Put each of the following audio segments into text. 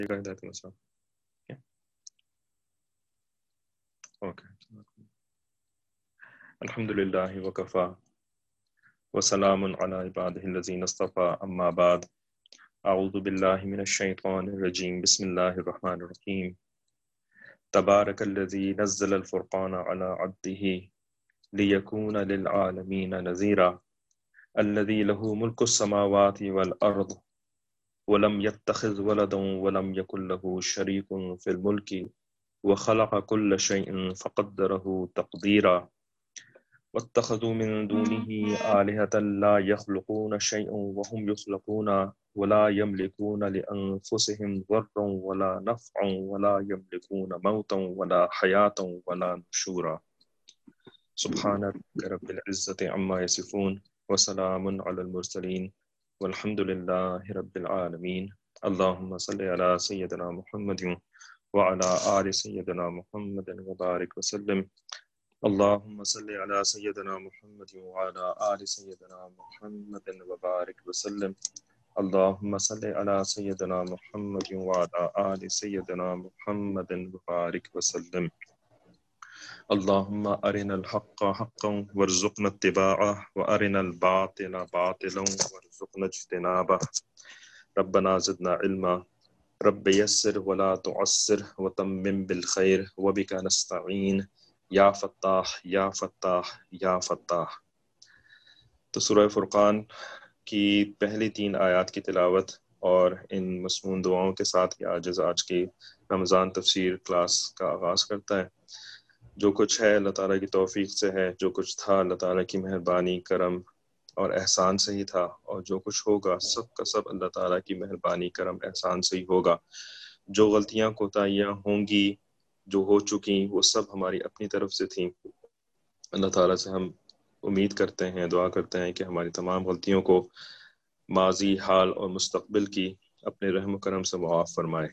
الحمدللہ وکفا وسلام علی عبادہ الذین اصطفى اما بعد اعوذ باللہ من الشیطان الرجیم بسم اللہ الرحمن الرحیم تبارک الذی نزل الفرقان علی عبدہ لیکون للعالمین نذیرا الذی لہ ملک السماوات والارض ولم يتخذ ولدا ولم يكن له شريك في الملك وخلق كل شيء فقدره تقديرا واتخذوا من دونه آلهة لا يخلقون شيئا وهم يخلقون ولا يملكون لأنفسهم ضرا ولا نفعا ولا يملكون موتا ولا حياة ولا نشورا سبحان رب العزة عما يصفون وسلام على المرسلين والحمد لله رب العالمين اللهم صل على سيدنا محمد وعلى آل سيدنا محمد وبارك وسلم اللهم صل على سيدنا محمد وعلى آل سيدنا محمد وبارك وسلم اللهم صل على سيدنا محمد وعلى آل سيدنا محمد وبارك وسلم اللهم أرنا الحق حقا وارزقنا اتباعه وأرنا الباطل باطلا وارزقنا اجتنابه ربنا زدنا علما رب يسر ولا تعسر وتمم بالخير وبك نستعين یا فتاح یا فتاح یا فتاح۔ تو سورہ فرقان کی پہلی 3 آیات کی تلاوت اور ان مسمون دعاؤں کے ساتھ یہ آج کی رمضان تفسیر کلاس کا آغاز کرتا ہے۔ جو کچھ ہے اللہ تعالیٰ کی توفیق سے ہے، جو کچھ تھا اللہ تعالیٰ کی مہربانی کرم اور احسان سے ہی تھا، اور جو کچھ ہوگا سب کا سب اللہ تعالیٰ کی مہربانی کرم احسان سے ہی ہوگا۔ جو غلطیاں کوتاہیاں ہوں گی جو ہو چکی وہ سب ہماری اپنی طرف سے تھیں۔ اللہ تعالیٰ سے ہم امید کرتے ہیں، دعا کرتے ہیں کہ ہماری تمام غلطیوں کو ماضی، حال اور مستقبل کی اپنے رحم و کرم سے معاف فرمائے۔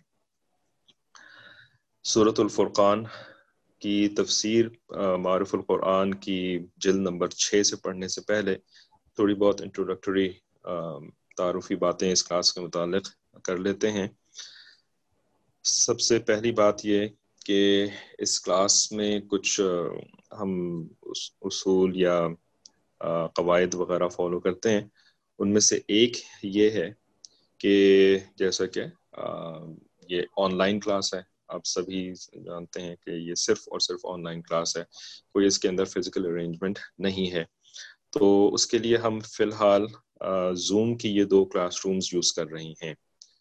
سورۃ الفرقان کی تفسیر معارف القرآن کی جلد نمبر 6 سے پڑھنے سے پہلے تھوڑی بہت انٹروڈکٹری تعارفی باتیں اس کلاس کے متعلق کر لیتے ہیں۔ سب سے پہلی بات یہ کہ اس کلاس میں کچھ ہم اصول یا قواعد وغیرہ فالو کرتے ہیں۔ ان میں سے ایک یہ ہے کہ جیسا کہ یہ آن لائن کلاس ہے، آپ سبھی جانتے ہیں کہ یہ صرف اور صرف آن لائن کلاس ہے، کوئی اس کے اندر فزیکل ارینجمنٹ نہیں ہے۔ تو اس کے لیے ہم فی الحال زوم کی یہ 2 کلاس رومز یوز کر رہی ہیں۔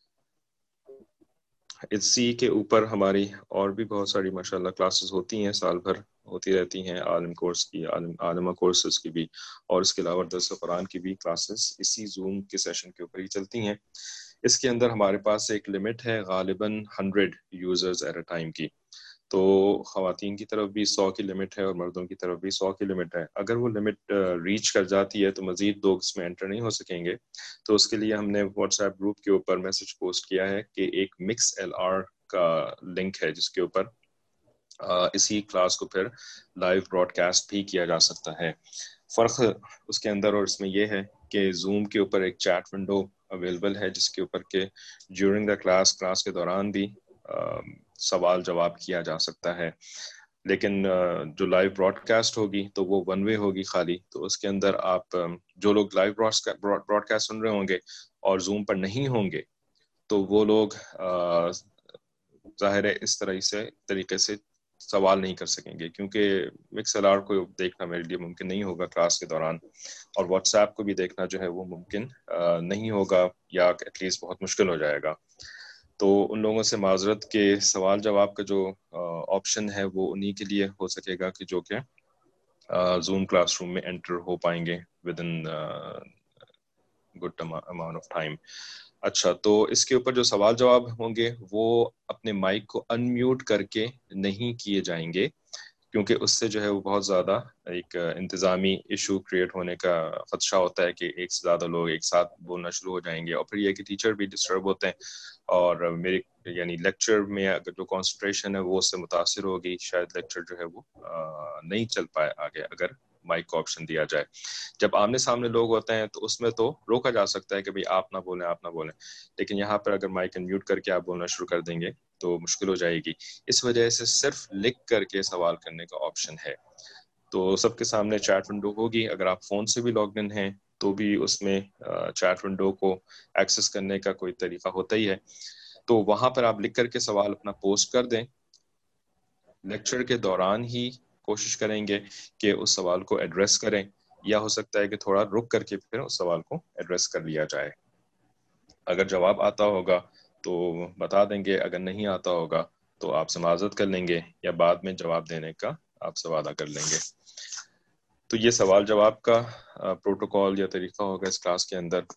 اسی کے اوپر ہماری اور بھی بہت ساری ماشاءاللہ کلاسز ہوتی ہیں، سال بھر ہوتی رہتی ہیں، عالم کورس کی، عالمہ کورسز کی بھی، اور اس کے علاوہ درس قرآن کی بھی کلاسز اسی زوم کے سیشن کے اوپر ہی چلتی ہیں۔ اس کے اندر ہمارے پاس ایک لمٹ ہے غالباً 100 یوزرز ایٹ اے ٹائم کی، تو خواتین کی طرف بھی 100 کی لمٹ ہے اور مردوں کی طرف بھی 100 کی لمٹ ہے۔ اگر وہ لمٹ ریچ کر جاتی ہے تو مزید 2 اس میں انٹر نہیں ہو سکیں گے، تو اس کے لیے ہم نے واٹس ایپ گروپ کے اوپر میسج پوسٹ کیا ہے کہ ایک مکس ایل آر کا لنک ہے جس کے اوپر اسی کلاس کو پھر لائیو براڈ کاسٹ بھی کیا جا سکتا ہے۔ فرق اس کے اندر اور اس میں یہ ہے کہ زوم کے اوپر ایک چیٹ ونڈو اویلیبل ہے جس کے اوپر کہ ڈیورنگ دا کلاس کے دوران بھی سوال جواب کیا جا سکتا ہے، لیکن جو لائیو براڈ کاسٹ ہوگی تو وہ 1 وے ہوگی خالی، تو اس کے اندر آپ جو لوگ لائیو براڈ کاسٹ سن رہے ہوں گے اور زوم پر نہیں ہوں گے تو وہ لوگ ظاہر ہے اس طریقے سے سوال نہیں کر سکیں گے، کیونکہ مکس ایل آر کو دیکھنا میرے لیے ممکن نہیں ہوگا کلاس کے دوران، اور واٹس ایپ کو بھی دیکھنا جو ہے وہ ممکن نہیں ہوگا، یا ایٹ لیسٹ بہت مشکل ہو جائے گا۔ تو ان لوگوں سے معذرت کہ سوال جواب کا جو آپشن ہے وہ انہی کے لیے ہو سکے گا کہ جو کہ زوم کلاس روم میں انٹر ہو پائیں گے within good amount of time. اچھا، تو اس کے اوپر جو سوال جواب ہوں گے وہ اپنے مائک کو ان میوٹ کر کے نہیں کیے جائیں گے، کیونکہ اس سے جو ہے وہ بہت زیادہ ایک انتظامی ایشو کریٹ ہونے کا خدشہ ہوتا ہے کہ ایک سے زیادہ لوگ ایک ساتھ بولنا شروع ہو جائیں گے، اور پھر یہ کہ ٹیچر بھی ڈسٹرب ہوتے ہیں، اور میری یعنی لیکچر میں اگر جو کانسنٹریشن ہے وہ اس سے متاثر ہوگی، شاید لیکچر جو ہے وہ نہیں چل پائے آگے اگر مائک کا آپشن دیا جائے. جب آمنے سامنے لوگ ہوتے ہیں تو اس میں تو روکا جا سکتا ہے کہ بھئی آپ نہ بولیں, لیکن یہاں پر اگر مائک انمیوٹ کر کے آپ بولنا شروع کر دیں گے تو مشکل ہو جائے گی. اس وجہ سے صرف لکھ کر کے سوال کرنے کا آپشن ہے. تو سب کے سامنے چیٹ ونڈو ہوگی. اگر آپ فون سے بھی لاگ ان ہیں تو بھی اس میں چیٹ ونڈو کو ایکسس کرنے کا کوئی طریقہ ہوتا ہی ہے. تو وہاں پر آپ لکھ کر کے سوال اپنا پوسٹ کر دیں. لیکچر کے دوران ہی کوشش کریں گے کہ اس سوال کو ایڈریس کریں, یا ہو سکتا ہے کہ تھوڑا رک کر کے پھر اس سوال کو ایڈریس کر لیا جائے. اگر جواب آتا ہوگا تو بتا دیں گے, اگر نہیں آتا ہوگا تو آپ سے معذرت کر لیں گے یا بعد میں جواب دینے کا آپ سے وعدہ کر لیں گے. تو یہ سوال جواب کا پروٹوکول یا طریقہ ہوگا اس کلاس کے اندر.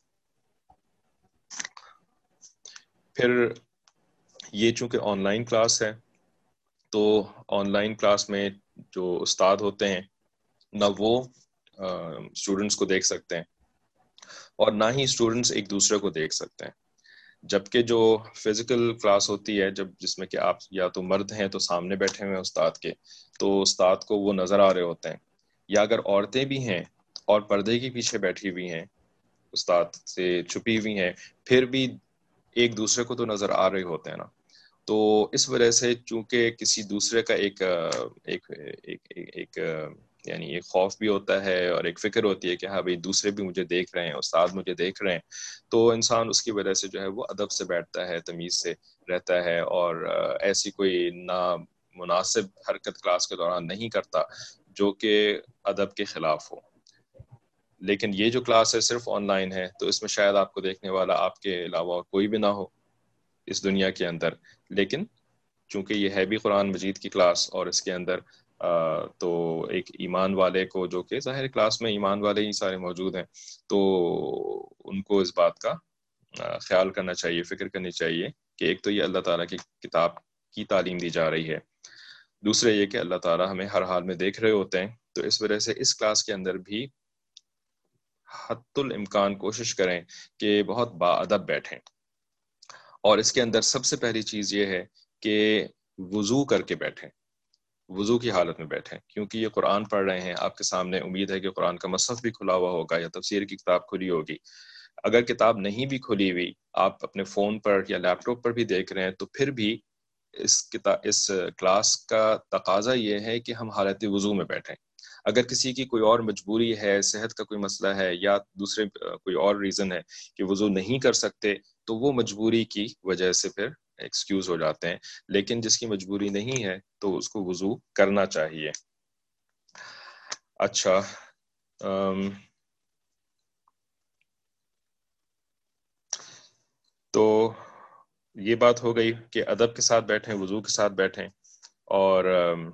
پھر یہ چونکہ آن لائن کلاس ہے تو آن لائن کلاس میں جو استاد ہوتے ہیں نہ وہ اسٹوڈنٹس کو دیکھ سکتے ہیں اور نہ ہی اسٹوڈنٹس ایک دوسرے کو دیکھ سکتے ہیں. جبکہ جو فزیکل کلاس ہوتی ہے جس میں کہ آپ یا تو مرد ہیں تو سامنے بیٹھے ہوئے ہیں استاد کے, تو استاد کو وہ نظر آ رہے ہوتے ہیں, یا اگر عورتیں بھی ہیں اور پردے کے پیچھے بیٹھی ہوئی ہیں استاد سے چھپی ہوئی ہیں پھر بھی ایک دوسرے کو تو نظر آ رہے ہوتے ہیں نا. تو اس وجہ سے چونکہ کسی دوسرے کا ایک یعنی ایک خوف بھی ہوتا ہے اور ایک فکر ہوتی ہے کہ ہاں بھئی دوسرے بھی مجھے دیکھ رہے ہیں, استاد مجھے دیکھ رہے ہیں, تو انسان اس کی وجہ سے جو ہے وہ ادب سے بیٹھتا ہے, تمیز سے رہتا ہے اور ایسی کوئی نامناسب حرکت کلاس کے دوران نہیں کرتا جو کہ ادب کے خلاف ہو. لیکن یہ جو کلاس ہے صرف آن لائن ہے تو اس میں شاید آپ کو دیکھنے والا آپ کے علاوہ کوئی بھی نہ ہو اس دنیا کے اندر. لیکن چونکہ یہ ہے بھی قرآن مجید کی کلاس اور اس کے اندر تو ایک ایمان والے کو, جو کہ ظاہر کلاس میں ایمان والے ہی سارے موجود ہیں, تو ان کو اس بات کا خیال کرنا چاہیے, فکر کرنی چاہیے کہ ایک تو یہ اللہ تعالیٰ کی کتاب کی تعلیم دی جا رہی ہے, دوسرے یہ کہ اللہ تعالیٰ ہمیں ہر حال میں دیکھ رہے ہوتے ہیں. تو اس وجہ سے اس کلاس کے اندر بھی حد الامکان کوشش کریں کہ بہت باادب بیٹھیں. اور اس کے اندر سب سے پہلی چیز یہ ہے کہ وضو کر کے بیٹھیں, وضو کی حالت میں بیٹھیں, کیونکہ یہ قرآن پڑھ رہے ہیں آپ کے سامنے. امید ہے کہ قرآن کا مصحف بھی کھلا ہوا ہوگا یا تفسیر کی کتاب کھلی ہوگی. اگر کتاب نہیں بھی کھلی ہوئی, آپ اپنے فون پر یا لیپ ٹاپ پر بھی دیکھ رہے ہیں, تو پھر بھی اس کلاس کا تقاضا یہ ہے کہ ہم حالت وضو میں بیٹھیں. اگر کسی کی کوئی اور مجبوری ہے, صحت کا کوئی مسئلہ ہے یا دوسرے کوئی اور ریزن ہے کہ وضو نہیں کر سکتے, تو وہ مجبوری کی وجہ سے پھر ایکسکیوز ہو جاتے ہیں. لیکن جس کی مجبوری نہیں ہے تو اس کو وضو کرنا چاہیے. اچھا, تو یہ بات ہو گئی کہ ادب کے ساتھ بیٹھیں, وضو کے ساتھ بیٹھیں, اور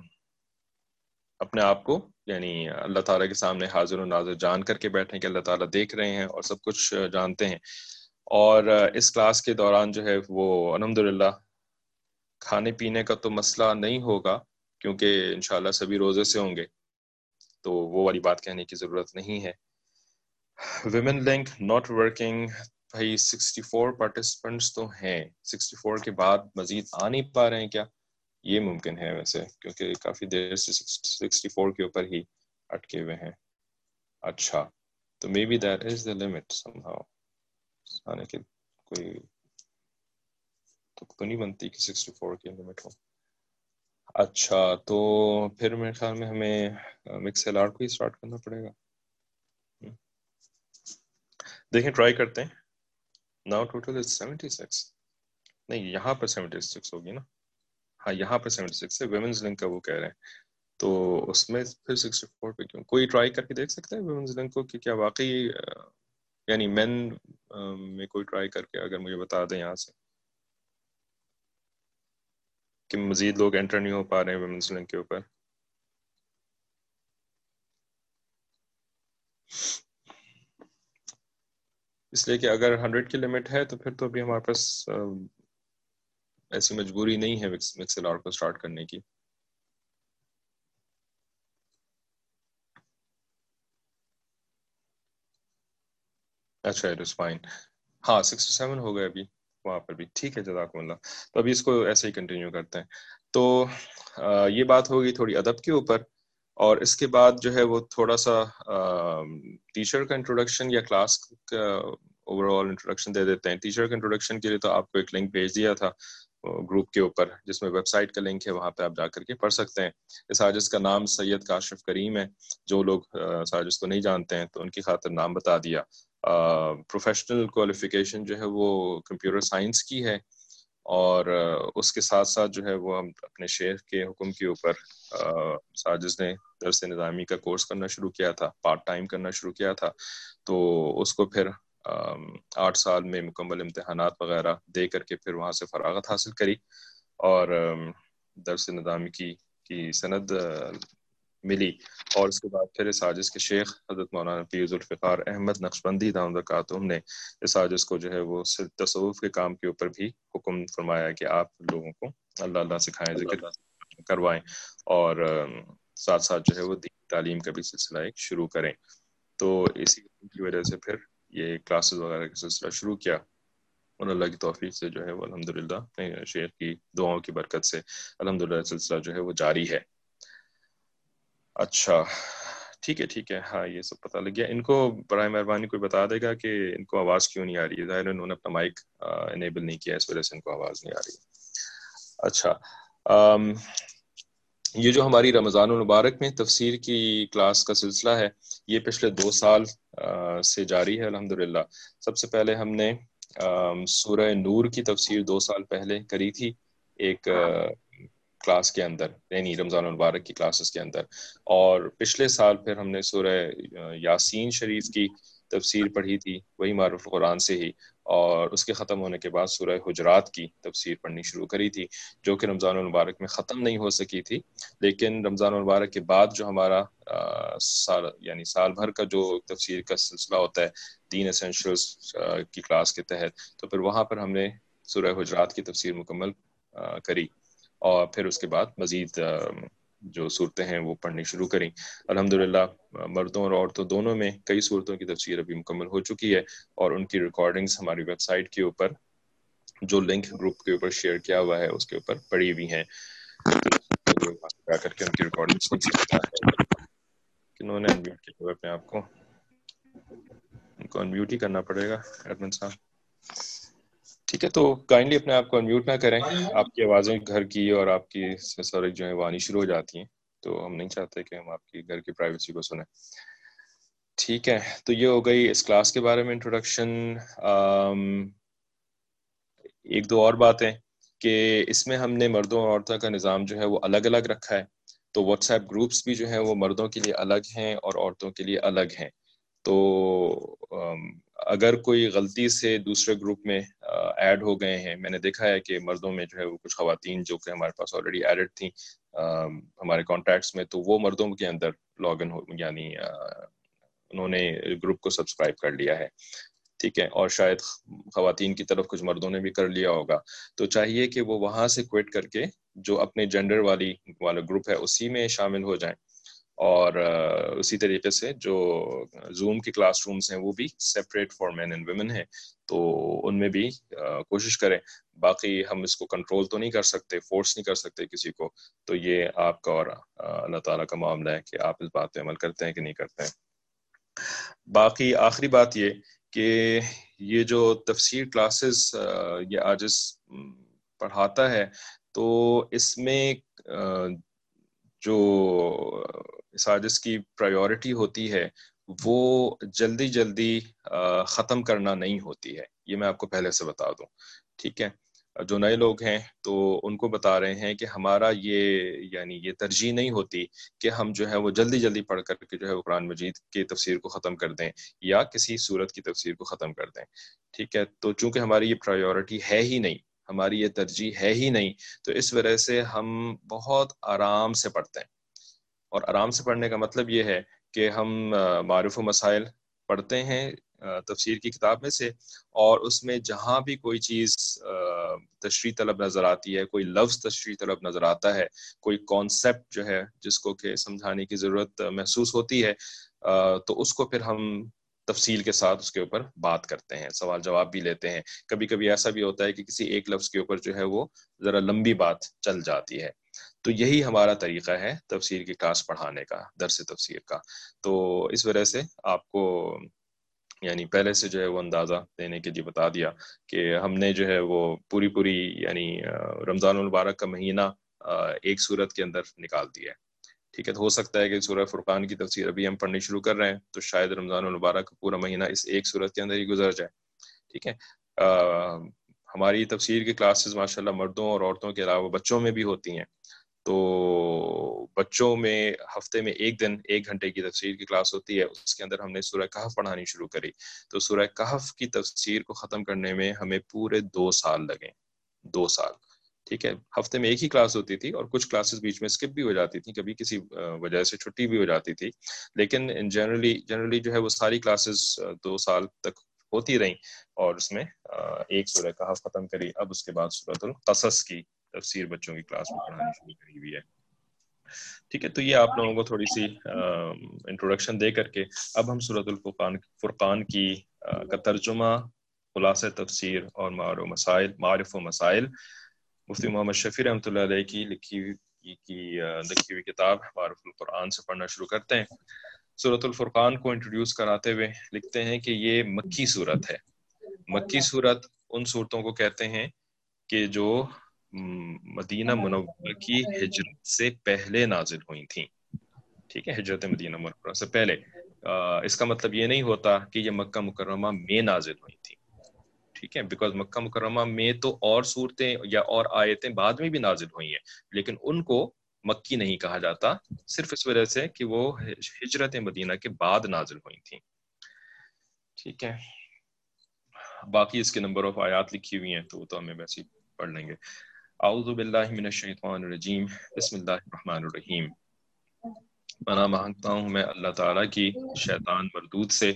اپنے آپ کو یعنی اللہ تعالیٰ کے سامنے حاضر و ناظر جان کر کے بیٹھیں کہ اللہ تعالیٰ دیکھ رہے ہیں اور سب کچھ جانتے ہیں. اور اس کلاس کے دوران جو ہے وہ الحمدللہ کھانے پینے کا تو مسئلہ نہیں ہوگا, کیونکہ انشاءاللہ سبھی روزے سے ہوں گے, تو وہ والی بات کہنے کی ضرورت نہیں ہے. ویمن لنک ناٹ ورکنگ, بھائی 64 پارٹیسپنٹس تو ہیں, 64 کے بعد مزید آ نہیں پا رہے ہیں کیا؟ یہ ممکن ہے ویسے, کیونکہ کافی دیر سے 64 کے اوپر ہی اٹکے ہوئے ہیں. اچھا, تو maybe that is the limit somehow, آنے کے کوئی تو نہیں بنتی کہ 64 کی لمٹ ہو. اچھا, تو پھر میرے خیال میں ہمیں مکس ایل آر کو ہی اسٹارٹ کرنا پڑے گا. دیکھیں ٹرائی کرتے ہیں. ناؤ ٹوٹل از 76, نہیں یہاں پر 76 ہوگی نا, ہاں یہاں پہ 76 ہے, ویمنز لنک کا وہ کہہ رہے ہیں, تو اس میں پھر 64 پہ کیوں؟ کوئی ٹرائی کر کے دیکھ سکتا ہے ویمنز لنک کو کہ کیا واقعی یعنی مین میں کوئی ٹرائی کر کے اگر مجھے بتا دیں یہاں سے کہ مزید لوگ انٹر نہیں ہو پا رہے ہیں ویمنز لنک کے اوپر. اس لیے کہ اگر 100 کی لمٹ ہے تو پھر تو ابھی ہمارے پاس ایسی مجبوری نہیں ہے مکس ایل آر کو اسٹارٹ کرنے کی. اچھا اٹ از فائن, ہاں 67 ہو گئے ابھی وہاں پر بھی, ٹھیک ہے جزاکم اللہ. تو ابھی اس کو ایسے ہی کنٹینیو کرتے ہیں. تو یہ بات ہوگی تھوڑی ادب کے اوپر. اور اس کے بعد جو ہے وہ تھوڑا سا ٹیچر کا انٹروڈکشن یا کلاس کا اوور آل انٹروڈکشن دے دیتے ہیں. ٹیچر کا انٹروڈکشن کے لیے تو آپ کو ایک لنک بھیج دیا تھا گروپ کے اوپر, جس میں ویب سائٹ کا لنک ہے, وہاں پہ آپ جا کر کے پڑھ سکتے ہیں. اس ساجد کا نام سید کاشف کریم ہے. جو لوگ ساجد کو نہیں جانتے ہیں تو ان کی خاطر نام بتا دیا. پروفیشنل کوالیفیکیشن جو ہے وہ کمپیوٹر سائنس کی ہے, اور اس کے ساتھ ساتھ جو ہے وہ ہم اپنے شیخ کے حکم کے اوپر ساجد نے درس نظامی کا کورس کرنا شروع کیا تھا, پارٹ ٹائم کرنا شروع کیا تھا. تو اس کو پھر 8 سال میں مکمل امتحانات وغیرہ دے کر کے پھر وہاں سے فراغت حاصل کری, اور درس نظامی کی سند ملی. اور اس کے بعد پھر ساجد کے شیخ حضرت مولانا پیر ذوالفقار احمد نقشبندی دامت برکاتہم نے ساجد کو جو ہے وہ صرف تصوف کے کام کے اوپر بھی حکم فرمایا کہ آپ لوگوں کو اللہ اللہ سکھائیں, ذکر کروائیں, اور ساتھ ساتھ جو ہے وہ دین تعلیم کا بھی سلسلہ ایک شروع کریں. تو اسی کی وجہ سے پھر یہ کلاسز وغیرہ کا سلسلہ شروع کیا, اور اللہ کی توفیق سے جو ہے وہ الحمدللہ شیخ کی دعاؤں کی برکت سے الحمدللہ سلسلہ جو ہے وہ جاری ہے. اچھا ٹھیک ہے, ہاں یہ سب پتہ لگ گیا. ان کو برائے مہربانی کوئی بتا دے گا کہ ان کو آواز کیوں نہیں آ رہی ہے. ظاہر انہوں نے اپنا مائک انیبل نہیں کیا, اس وجہ سے ان کو آواز نہیں آ رہی. اچھا, یہ جو ہماری رمضان المبارک میں تفسیر کی کلاس کا سلسلہ ہے, یہ پچھلے 2 سال سے جاری ہے الحمدللہ. سب سے پہلے ہم نے سورہ نور کی تفسیر 2 سال پہلے کری تھی ایک کلاس کے اندر, یعنی رمضان المبارک کی کلاسز کے اندر. اور پچھلے سال پھر ہم نے سورہ یاسین شریف کی تفسیر پڑھی تھی, وہی معروف قرآن سے ہی. اور اس کے ختم ہونے کے بعد سورہ حجرات کی تفسیر پڑھنی شروع کری تھی, جو کہ رمضان المبارک میں ختم نہیں ہو سکی تھی. لیکن رمضان المبارک کے بعد جو ہمارا سال بھر کا جو تفسیر کا سلسلہ ہوتا ہے دین ایسینشلز کی کلاس کے تحت, تو پھر وہاں پر ہم نے سورہ حجرات کی تفسیر مکمل کری, اور پھر اس کے بعد مزید جو صورتیں ہیں وہ پڑھنی شروع کریں. الحمدللہ مردوں اور عورتوں دونوں میں کئی صورتوں کی تفسیر ابھی مکمل ہو چکی ہے, اور ان کی ریکارڈنگز ہماری ویب سائٹ کے اوپر جو لنک گروپ کے اوپر شیئر کیا ہوا ہے اس کے اوپر پڑی ہوئی ہیں. جا کر کے ان کی ریکارڈنگ سن سکتا ہے. کنہوں نے انمیوٹ کیا ہوا اپنے آپ کو؟ ان کو انمیوٹ ہی کرنا پڑے گا ایڈمن صاحب. ٹھیک ہے, تو کائنڈلی اپنے آپ کو انمیوٹ نہ کریں. آپ کی آوازیں گھر کی اور آپ کی سرک جو ہے وہ آنی شروع ہو جاتی ہیں, تو ہم نہیں چاہتے کہ ہم آپ کی گھر کی پرائیویسی کو سنیں. ٹھیک ہے, تو یہ ہو گئی اس کلاس کے بارے میں انٹروڈکشن. ایک دو اور باتیں کہ اس میں ہم نے مردوں اور عورتوں کا نظام جو ہے وہ الگ الگ رکھا ہے. تو واٹس ایپ گروپس بھی جو ہیں وہ مردوں کے لیے الگ ہیں اور عورتوں کے لیے الگ ہیں. تو اگر کوئی غلطی سے دوسرے گروپ میں ایڈ ہو گئے ہیں, میں نے دیکھا ہے کہ مردوں میں جو ہے وہ کچھ خواتین جو کہ ہمارے پاس آلریڈی ایڈڈ تھیں ہمارے کانٹیکٹس میں, تو وہ مردوں کے اندر لاگ ان ہو, یعنی انہوں نے گروپ کو سبسکرائب کر لیا ہے. ٹھیک ہے, اور شاید خواتین کی طرف کچھ مردوں نے بھی کر لیا ہوگا. تو چاہیے کہ وہ وہاں سے کوئٹ کر کے جو اپنے جینڈر والا گروپ ہے اسی میں شامل ہو جائیں, اور اسی طریقے سے جو زوم کی کلاس رومز ہیں وہ بھی separate for men and women ہیں, تو ان میں بھی کوشش کریں. باقی ہم اس کو کنٹرول تو نہیں کر سکتے, فورس نہیں کر سکتے کسی کو, تو یہ آپ کا اور اللہ تعالیٰ کا معاملہ ہے کہ آپ اس بات پہ عمل کرتے ہیں کہ نہیں کرتے ہیں. باقی آخری بات یہ کہ یہ جو تفسیر کلاسز یہ عاجز پڑھاتا ہے, تو اس میں جو عاجز کی پرائیورٹی ہوتی ہے وہ جلدی ختم کرنا نہیں ہوتی ہے. یہ میں آپ کو پہلے سے بتا دوں. ٹھیک ہے, جو نئے لوگ ہیں تو ان کو بتا رہے ہیں کہ ہمارا یہ ترجیح نہیں ہوتی کہ ہم جو ہے وہ جلدی پڑھ کر کے جو ہے وہ قرآن مجید کی تفسیر کو ختم کر دیں یا کسی سورت کی تفسیر کو ختم کر دیں. ٹھیک ہے, تو چونکہ ہماری یہ پرائیورٹی ہے ہی نہیں, ہماری یہ ترجیح ہے ہی نہیں, تو اس وجہ سے ہم بہت آرام سے پڑھتے ہیں. اور آرام سے پڑھنے کا مطلب یہ ہے کہ ہم معارف و مسائل پڑھتے ہیں تفسیر کی کتاب میں سے, اور اس میں جہاں بھی کوئی چیز تشریح طلب نظر آتی ہے, کوئی لفظ تشریح طلب نظر آتا ہے, کوئی کانسیپٹ جو ہے جس کو کہ سمجھانے کی ضرورت محسوس ہوتی ہے, تو اس کو پھر ہم تفصیل کے ساتھ اس کے اوپر بات کرتے ہیں, سوال جواب بھی لیتے ہیں. کبھی کبھی ایسا بھی ہوتا ہے کہ کسی ایک لفظ کے اوپر جو ہے وہ ذرا لمبی بات چل جاتی ہے, تو یہی ہمارا طریقہ ہے تفسیر کی کلاس پڑھانے کا، درس تفسیر کا. تو اس وجہ سے آپ کو یعنی پہلے سے جو ہے وہ اندازہ دینے کے لیے بتا دیا کہ ہم نے جو ہے وہ پوری یعنی رمضان المبارک کا مہینہ ایک سورت کے اندر نکال دیا ہے. ٹھیک ہے، تو ہو سکتا ہے کہ سورہ فرقان کی تفسیر ابھی ہم پڑھنی شروع کر رہے ہیں تو شاید رمضان المبارک کا پورا مہینہ اس ایک سورت کے اندر ہی گزر جائے. ٹھیک ہے، ہماری تفسیر کی کلاسز ماشاءاللہ مردوں اور عورتوں کے علاوہ بچوں میں بھی ہوتی ہیں. تو بچوں میں ہفتے میں ایک دن 1 گھنٹے کی تفسیر کی کلاس ہوتی ہے، اس کے اندر ہم نے سورہ کہف پڑھانی شروع کری. تو سورہ کہف کی تفسیر کو ختم کرنے میں ہمیں پورے 2 سال لگے. 2 سال. ٹھیک ہے، ہفتے میں ایک ہی کلاس ہوتی تھی اور کچھ کلاسز بیچ میں اسکپ بھی ہو جاتی تھیں، کبھی کسی وجہ سے چھٹی بھی ہو جاتی تھی، لیکن جنرلی جو ہے وہ ساری کلاسز 2 سال تک ہوتی رہیں اور اس میں ایک سورہ کہف ختم کری. اب اس کے بعد سورۃ القصص کی تفسیر بچوں کی کلاس میں پڑھانی شروع کری ہوئی ہے. ٹھیک ہے، تو یہ آپ لوگوں کو تھوڑی سی انٹروڈکشن دے کر کے اب ہم سورۃ الفرقان کی کا ترجمہ، خلاصہ تفسیر اور معارف و مسائل مفتی محمد شفیع رحمۃ اللہ علیہ کی لکھی ہوئی کتاب معارف القرآن سے پڑھنا شروع کرتے ہیں. سورۃ الفرقان کو انٹروڈیوس کراتے ہوئے لکھتے ہیں کہ یہ مکی صورت ہے. مکی صورت ان صورتوں کو کہتے ہیں کہ جو مدینہ منورہ کی ہجرت سے پہلے نازل ہوئی تھیں. ٹھیک ہے، ہجرت مدینہ منورہ سے پہلے. اس کا مطلب یہ نہیں ہوتا کہ یہ مکہ مکرمہ میں نازل ہوئی تھیں. ٹھیک ہے، بیکاز مکہ مکرمہ میں تو اور صورتیں یا اور آیتیں بعد میں بھی نازل ہوئی ہیں، لیکن ان کو مکی نہیں کہا جاتا، صرف اس وجہ سے کہ وہ ہجرت مدینہ کے بعد نازل ہوئی تھیں. ٹھیک ہے، باقی اس کے نمبر آف آیات لکھی ہوئی ہیں تو وہ تو ہمیں ویسے ہی پڑھ لیں گے. اعوذ باللہ من الشیطان الرجیم، بسم اللہ الرحمن الرحیم. پناہ مانگتا ہوں میں اللہ تعالیٰ کی شیطان مردود سے،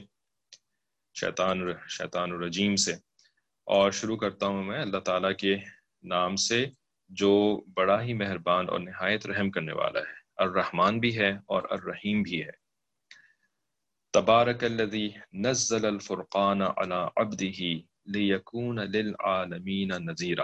شیطان الرجیم سے، اور شروع کرتا ہوں میں اللہ تعالیٰ کے نام سے جو بڑا ہی مہربان اور نہایت رحم کرنے والا ہے، الرحمن بھی ہے اور الرحیم بھی ہے. تبارک الذی نزل الفرقان علی عبدہ لیکون للعالمین نذیرا.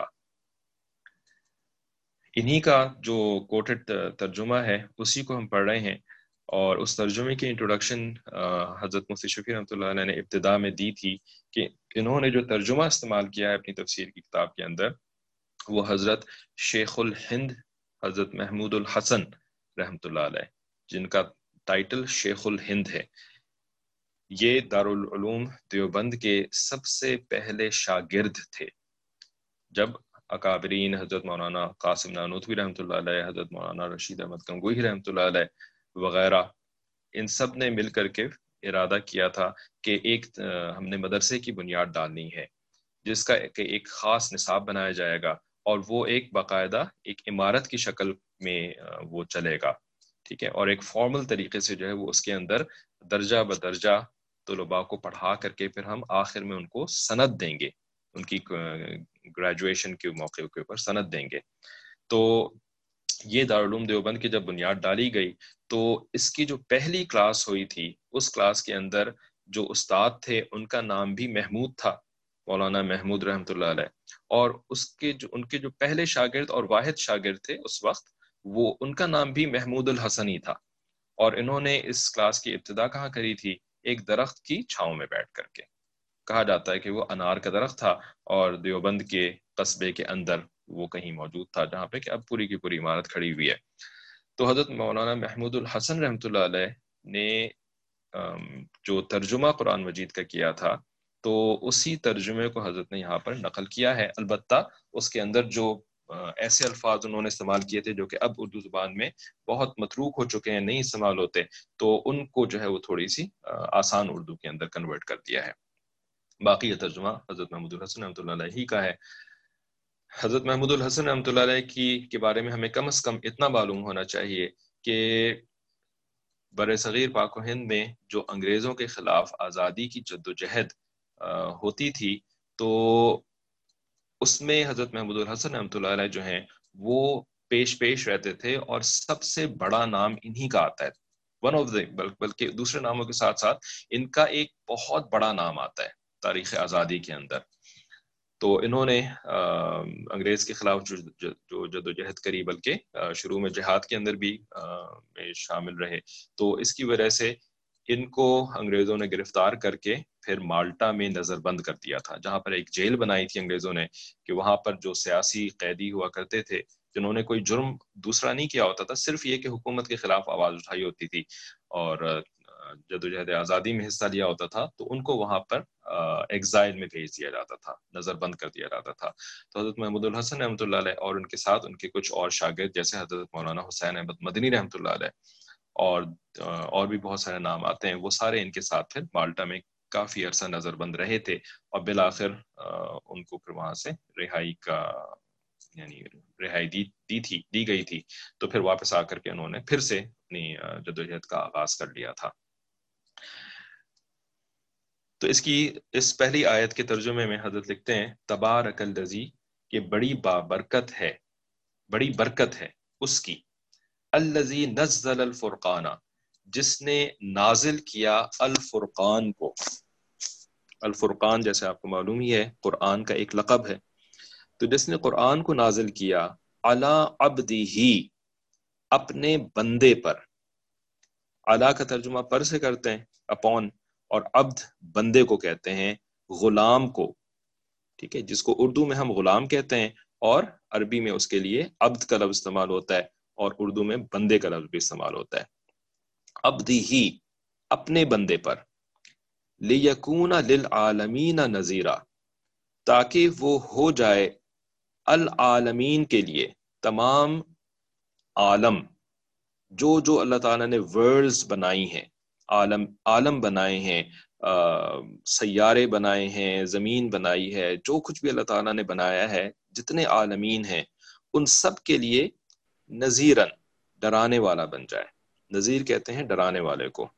انہی کا جو کوٹڈ ترجمہ ہے اسی کو ہم پڑھ رہے ہیں، اور اس ترجمے کی انٹروڈکشن حضرت مفتی شفیع رحمۃ اللہ علیہ نے ابتدا میں دی تھی کہ انہوں نے جو ترجمہ استعمال کیا ہے اپنی تفسیر کی کتاب کے اندر وہ حضرت شیخ الہند حضرت محمود الحسن رحمۃ اللہ علیہ، جن کا ٹائٹل شیخ الہند ہے. یہ دارالعلوم دیوبند کے سب سے پہلے شاگرد تھے. جب اکابرین حضرت مولانا قاسم نانوتوی رحمۃ اللہ علیہ، حضرت مولانا رشید احمد گنگوہی رحمۃ اللہ علیہ وغیرہ، ان سب نے مل کر کے ارادہ کیا تھا کہ ہم نے مدرسے کی بنیاد ڈالنی ہے جس کا ایک خاص نصاب بنایا جائے گا اور وہ ایک باقاعدہ ایک عمارت کی شکل میں وہ چلے گا. ٹھیک ہے، اور ایک فارمل طریقے سے جو ہے وہ اس کے اندر درجہ بدرجہ طلباء کو پڑھا کر کے پھر ہم آخر میں ان کو سند دیں گے، ان کی گریجویشن کے موقع کے اوپر سند دیں گے. تو یہ دارالعلوم دیوبند کی جب بنیاد ڈالی گئی تو اس کی جو پہلی کلاس ہوئی تھی اس کلاس کے اندر جو استاد تھے ان کا نام بھی محمود تھا، مولانا محمود رحمۃ اللہ علیہ، اور ان کے جو پہلے شاگرد اور واحد شاگرد تھے اس وقت وہ ان کا نام بھی محمود الحسن ہی تھا. اور انہوں نے اس کلاس کی ابتدا کہاں کری تھی؟ ایک درخت کی چھاؤں میں بیٹھ کر کے. کہا جاتا ہے کہ وہ انار کا درخت تھا اور دیوبند کے قصبے کے اندر وہ کہیں موجود تھا جہاں پہ کہ اب پوری کی پوری عمارت کھڑی ہوئی ہے. تو حضرت مولانا محمود الحسن رحمۃ اللہ علیہ نے جو ترجمہ قرآن مجید کا کیا تھا تو اسی ترجمے کو حضرت نے یہاں پر نقل کیا ہے. البتہ اس کے اندر جو ایسے الفاظ انہوں نے استعمال کیے تھے جو کہ اب اردو زبان میں بہت متروک ہو چکے ہیں، نہیں استعمال ہوتے، تو ان کو جو ہے وہ تھوڑی سی آسان اردو کے اندر کنورٹ کر دیا ہے. باقی یہ ترجمہ حضرت محمود الحسن رحمۃ اللہ علیہ ہی کا ہے. حضرت محمود الحسن رحمۃ اللہ علیہ کے بارے میں ہمیں کم از کم اتنا معلوم ہونا چاہیے کہ بر صغیر پاک و ہند میں جو انگریزوں کے خلاف آزادی کی جدوجہد ہوتی تھی تو اس میں حضرت محمود الحسن رحمۃ اللہ علیہ جو ہیں وہ پیش رہتے تھے، اور سب سے بڑا نام انہی کا آتا ہے. ون آف دی بلکہ دوسرے ناموں کے ساتھ ساتھ ان کا ایک بہت بڑا نام آتا ہے تاریخ آزادی کے اندر. تو انہوں نے انگریز کے خلاف جو جدوجہد کری، بلکہ شروع میں جہاد کے اندر بھی شامل رہے، تو اس کی وجہ سے ان کو انگریزوں نے گرفتار کر کے پھر مالٹا میں نظر بند کر دیا تھا، جہاں پر ایک جیل بنائی تھی انگریزوں نے کہ وہاں پر جو سیاسی قیدی ہوا کرتے تھے جنہوں نے کوئی جرم دوسرا نہیں کیا ہوتا تھا، صرف یہ کہ حکومت کے خلاف آواز اٹھائی ہوتی تھی اور جدوجہد آزادی میں حصہ لیا ہوتا تھا، تو ان کو وہاں پر ایگزائل میں بھیج دیا جاتا تھا، نظر بند کر دیا جاتا تھا۔ تو حضرت محمود الحسن رحمۃ اللہ علیہ اور ان کے ساتھ ان کے کچھ اور شاگرد جیسے حضرت مولانا حسین احمد مدنی رحمۃ اللہ علیہ اور بھی بہت سارے نام آتے ہیں، وہ سارے ان کے ساتھ پھر مالٹا میں کافی عرصہ نظر بند رہے تھے، اور بالآخر ان کو پھر وہاں سے رہائی کا یعنی رہائی دی گئی تھی، تو پھر واپس آ کر کے انہوں نے پھر سے اپنی جدوجہد کا آغاز کر لیا تھا۔ تو اس پہلی آیت کے ترجمے میں حضرت لکھتے ہیں تبارک الذی، کہ بڑی بابرکت ہے، بڑی برکت ہے اس کی، الذی نزل الفرقان، جس نے نازل کیا الفرقان کو۔ الفرقان جیسے آپ کو معلوم ہی ہے قرآن کا ایک لقب ہے، تو جس نے قرآن کو نازل کیا علی عبدہ، اپنے بندے پر۔ علی کا ترجمہ پر سے کرتے ہیں اپون، اور عبد بندے کو کہتے ہیں، غلام کو، ٹھیک ہے، جس کو اردو میں ہم غلام کہتے ہیں اور عربی میں اس کے لیے عبد کا لفظ استعمال ہوتا ہے، اور اردو میں بندے کا لفظ بھی استعمال ہوتا ہے۔ عبدہ، اپنے بندے پر، لیکون للعالمین نذیرا، تاکہ وہ ہو جائے العالمین کے لیے، تمام عالم، جو اللہ تعالیٰ نے ورلڈز بنائی ہیں، عالم بنائے ہیں، سیارے بنائے ہیں، زمین بنائی ہے، جو کچھ بھی اللہ تعالیٰ نے بنایا ہے، جتنے عالمین ہیں ان سب کے لیے نذیرن، ڈرانے والا بن جائے۔ نذیر کہتے ہیں ڈرانے والے کو۔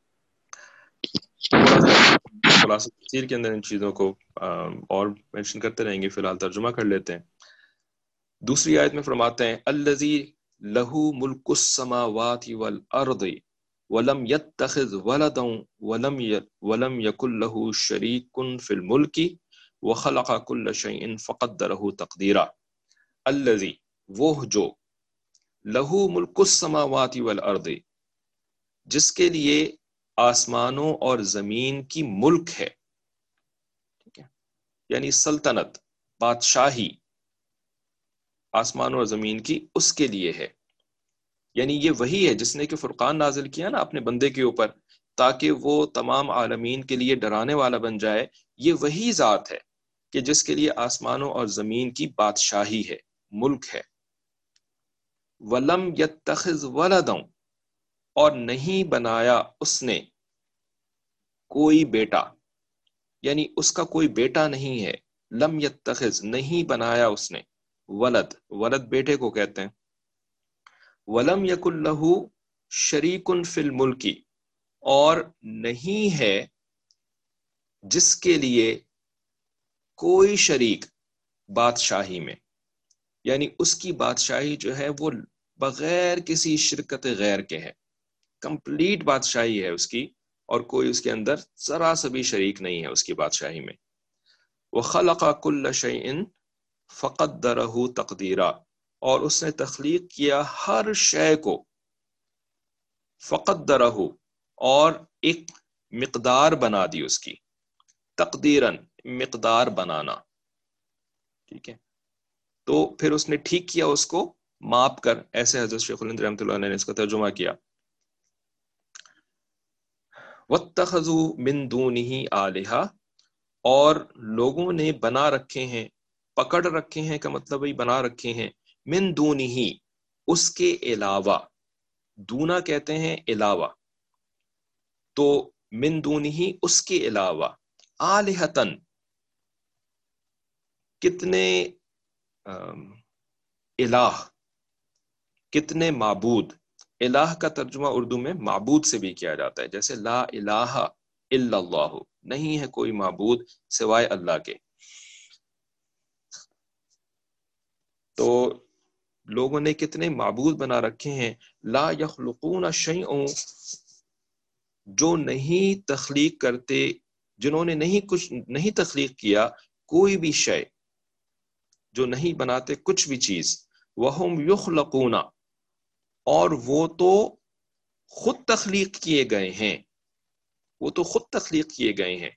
تھوڑا سا خلاصہ تفسیر کے اندر ان چیزوں کو اور مینشن کرتے رہیں گے، فی الحال ترجمہ کر لیتے ہیں۔ دوسری آیت میں فرماتے ہیں الذی لہ ملک السماوات والارض ولم يتخذ ولدا ولم يكن له شریک فی الملک وخلق كل شیء فقدرہ تقدیرا۔ الذی، وہ جو، لہ ملک السماوات والارض، جس کے لیے آسمانوں اور زمین کی ملک ہے، ٹھیک ہے، یعنی سلطنت، بادشاہی آسمانوں اور زمین کی اس کے لیے ہے، یعنی یہ وہی ہے جس نے کہ فرقان نازل کیا نا اپنے بندے کے اوپر تاکہ وہ تمام عالمین کے لیے ڈرانے والا بن جائے۔ یہ وہی ذات ہے کہ جس کے لیے آسمانوں اور زمین کی بادشاہی ہے، ملک ہے۔ وَلَمْ يَتَّخِذْ وَلَدًا، اور نہیں بنایا اس نے کوئی بیٹا، یعنی اس کا کوئی بیٹا نہیں ہے۔ لم یتخذ، نہیں بنایا اس نے، ولد بیٹے کو کہتے ہیں۔ ولم یکن لہ شریک فی الملک، اور نہیں ہے جس کے لیے کوئی شریک بادشاہی میں، یعنی اس کی بادشاہی جو ہے وہ بغیر کسی شرکت غیر کے ہے، کمپلیٹ بادشاہی ہے اس کی، اور کوئی اس کے اندر ذرا سا بھی شریک نہیں ہے اس کی بادشاہی میں۔ وَخَلَقَ كُلَّ شَيْءٍ فَقَدَّرَهُ تَقْدِيرًا، اور اس نے تخلیق کیا ہر شے کو، فقدرہ، اور ایک مقدار بنا دی اس کی، تقدیراً، مقدار بنانا، ٹھیک ہے، تو پھر اس نے ٹھیک کیا اس کو ماپ کر، ایسے حضرت شیخ الہند رحمۃ اللہ علیہ نے اس کا ترجمہ کیا۔ وَاتَّخَذُوا مِن دُونِهِ آلِهَةً، اور لوگوں نے بنا رکھے ہیں، پکڑ رکھے ہیں کا مطلب ہے بنا رکھے ہیں، من دونہی، اس کے علاوہ، دونا کہتے ہیں علاوہ، تو من دونہی، اس کے علاوہ، آلہتن، کتنے الہ، کتنے معبود۔ الہ کا ترجمہ اردو میں معبود سے بھی کیا جاتا ہے، جیسے لا الہ الا اللہ، نہیں ہے کوئی معبود سوائے اللہ کے۔ تو لوگوں نے کتنے معبود بنا رکھے ہیں، لا یخلقون شیئا، جو نہیں تخلیق کرتے، جنہوں نے نہیں کچھ نہیں تخلیق کیا، کوئی بھی شے، جو نہیں بناتے کچھ بھی چیز، وَهُمْ يُخْلَقُونَ، اور وہ تو خود تخلیق کیے گئے ہیں، وہ تو خود تخلیق کیے گئے ہیں.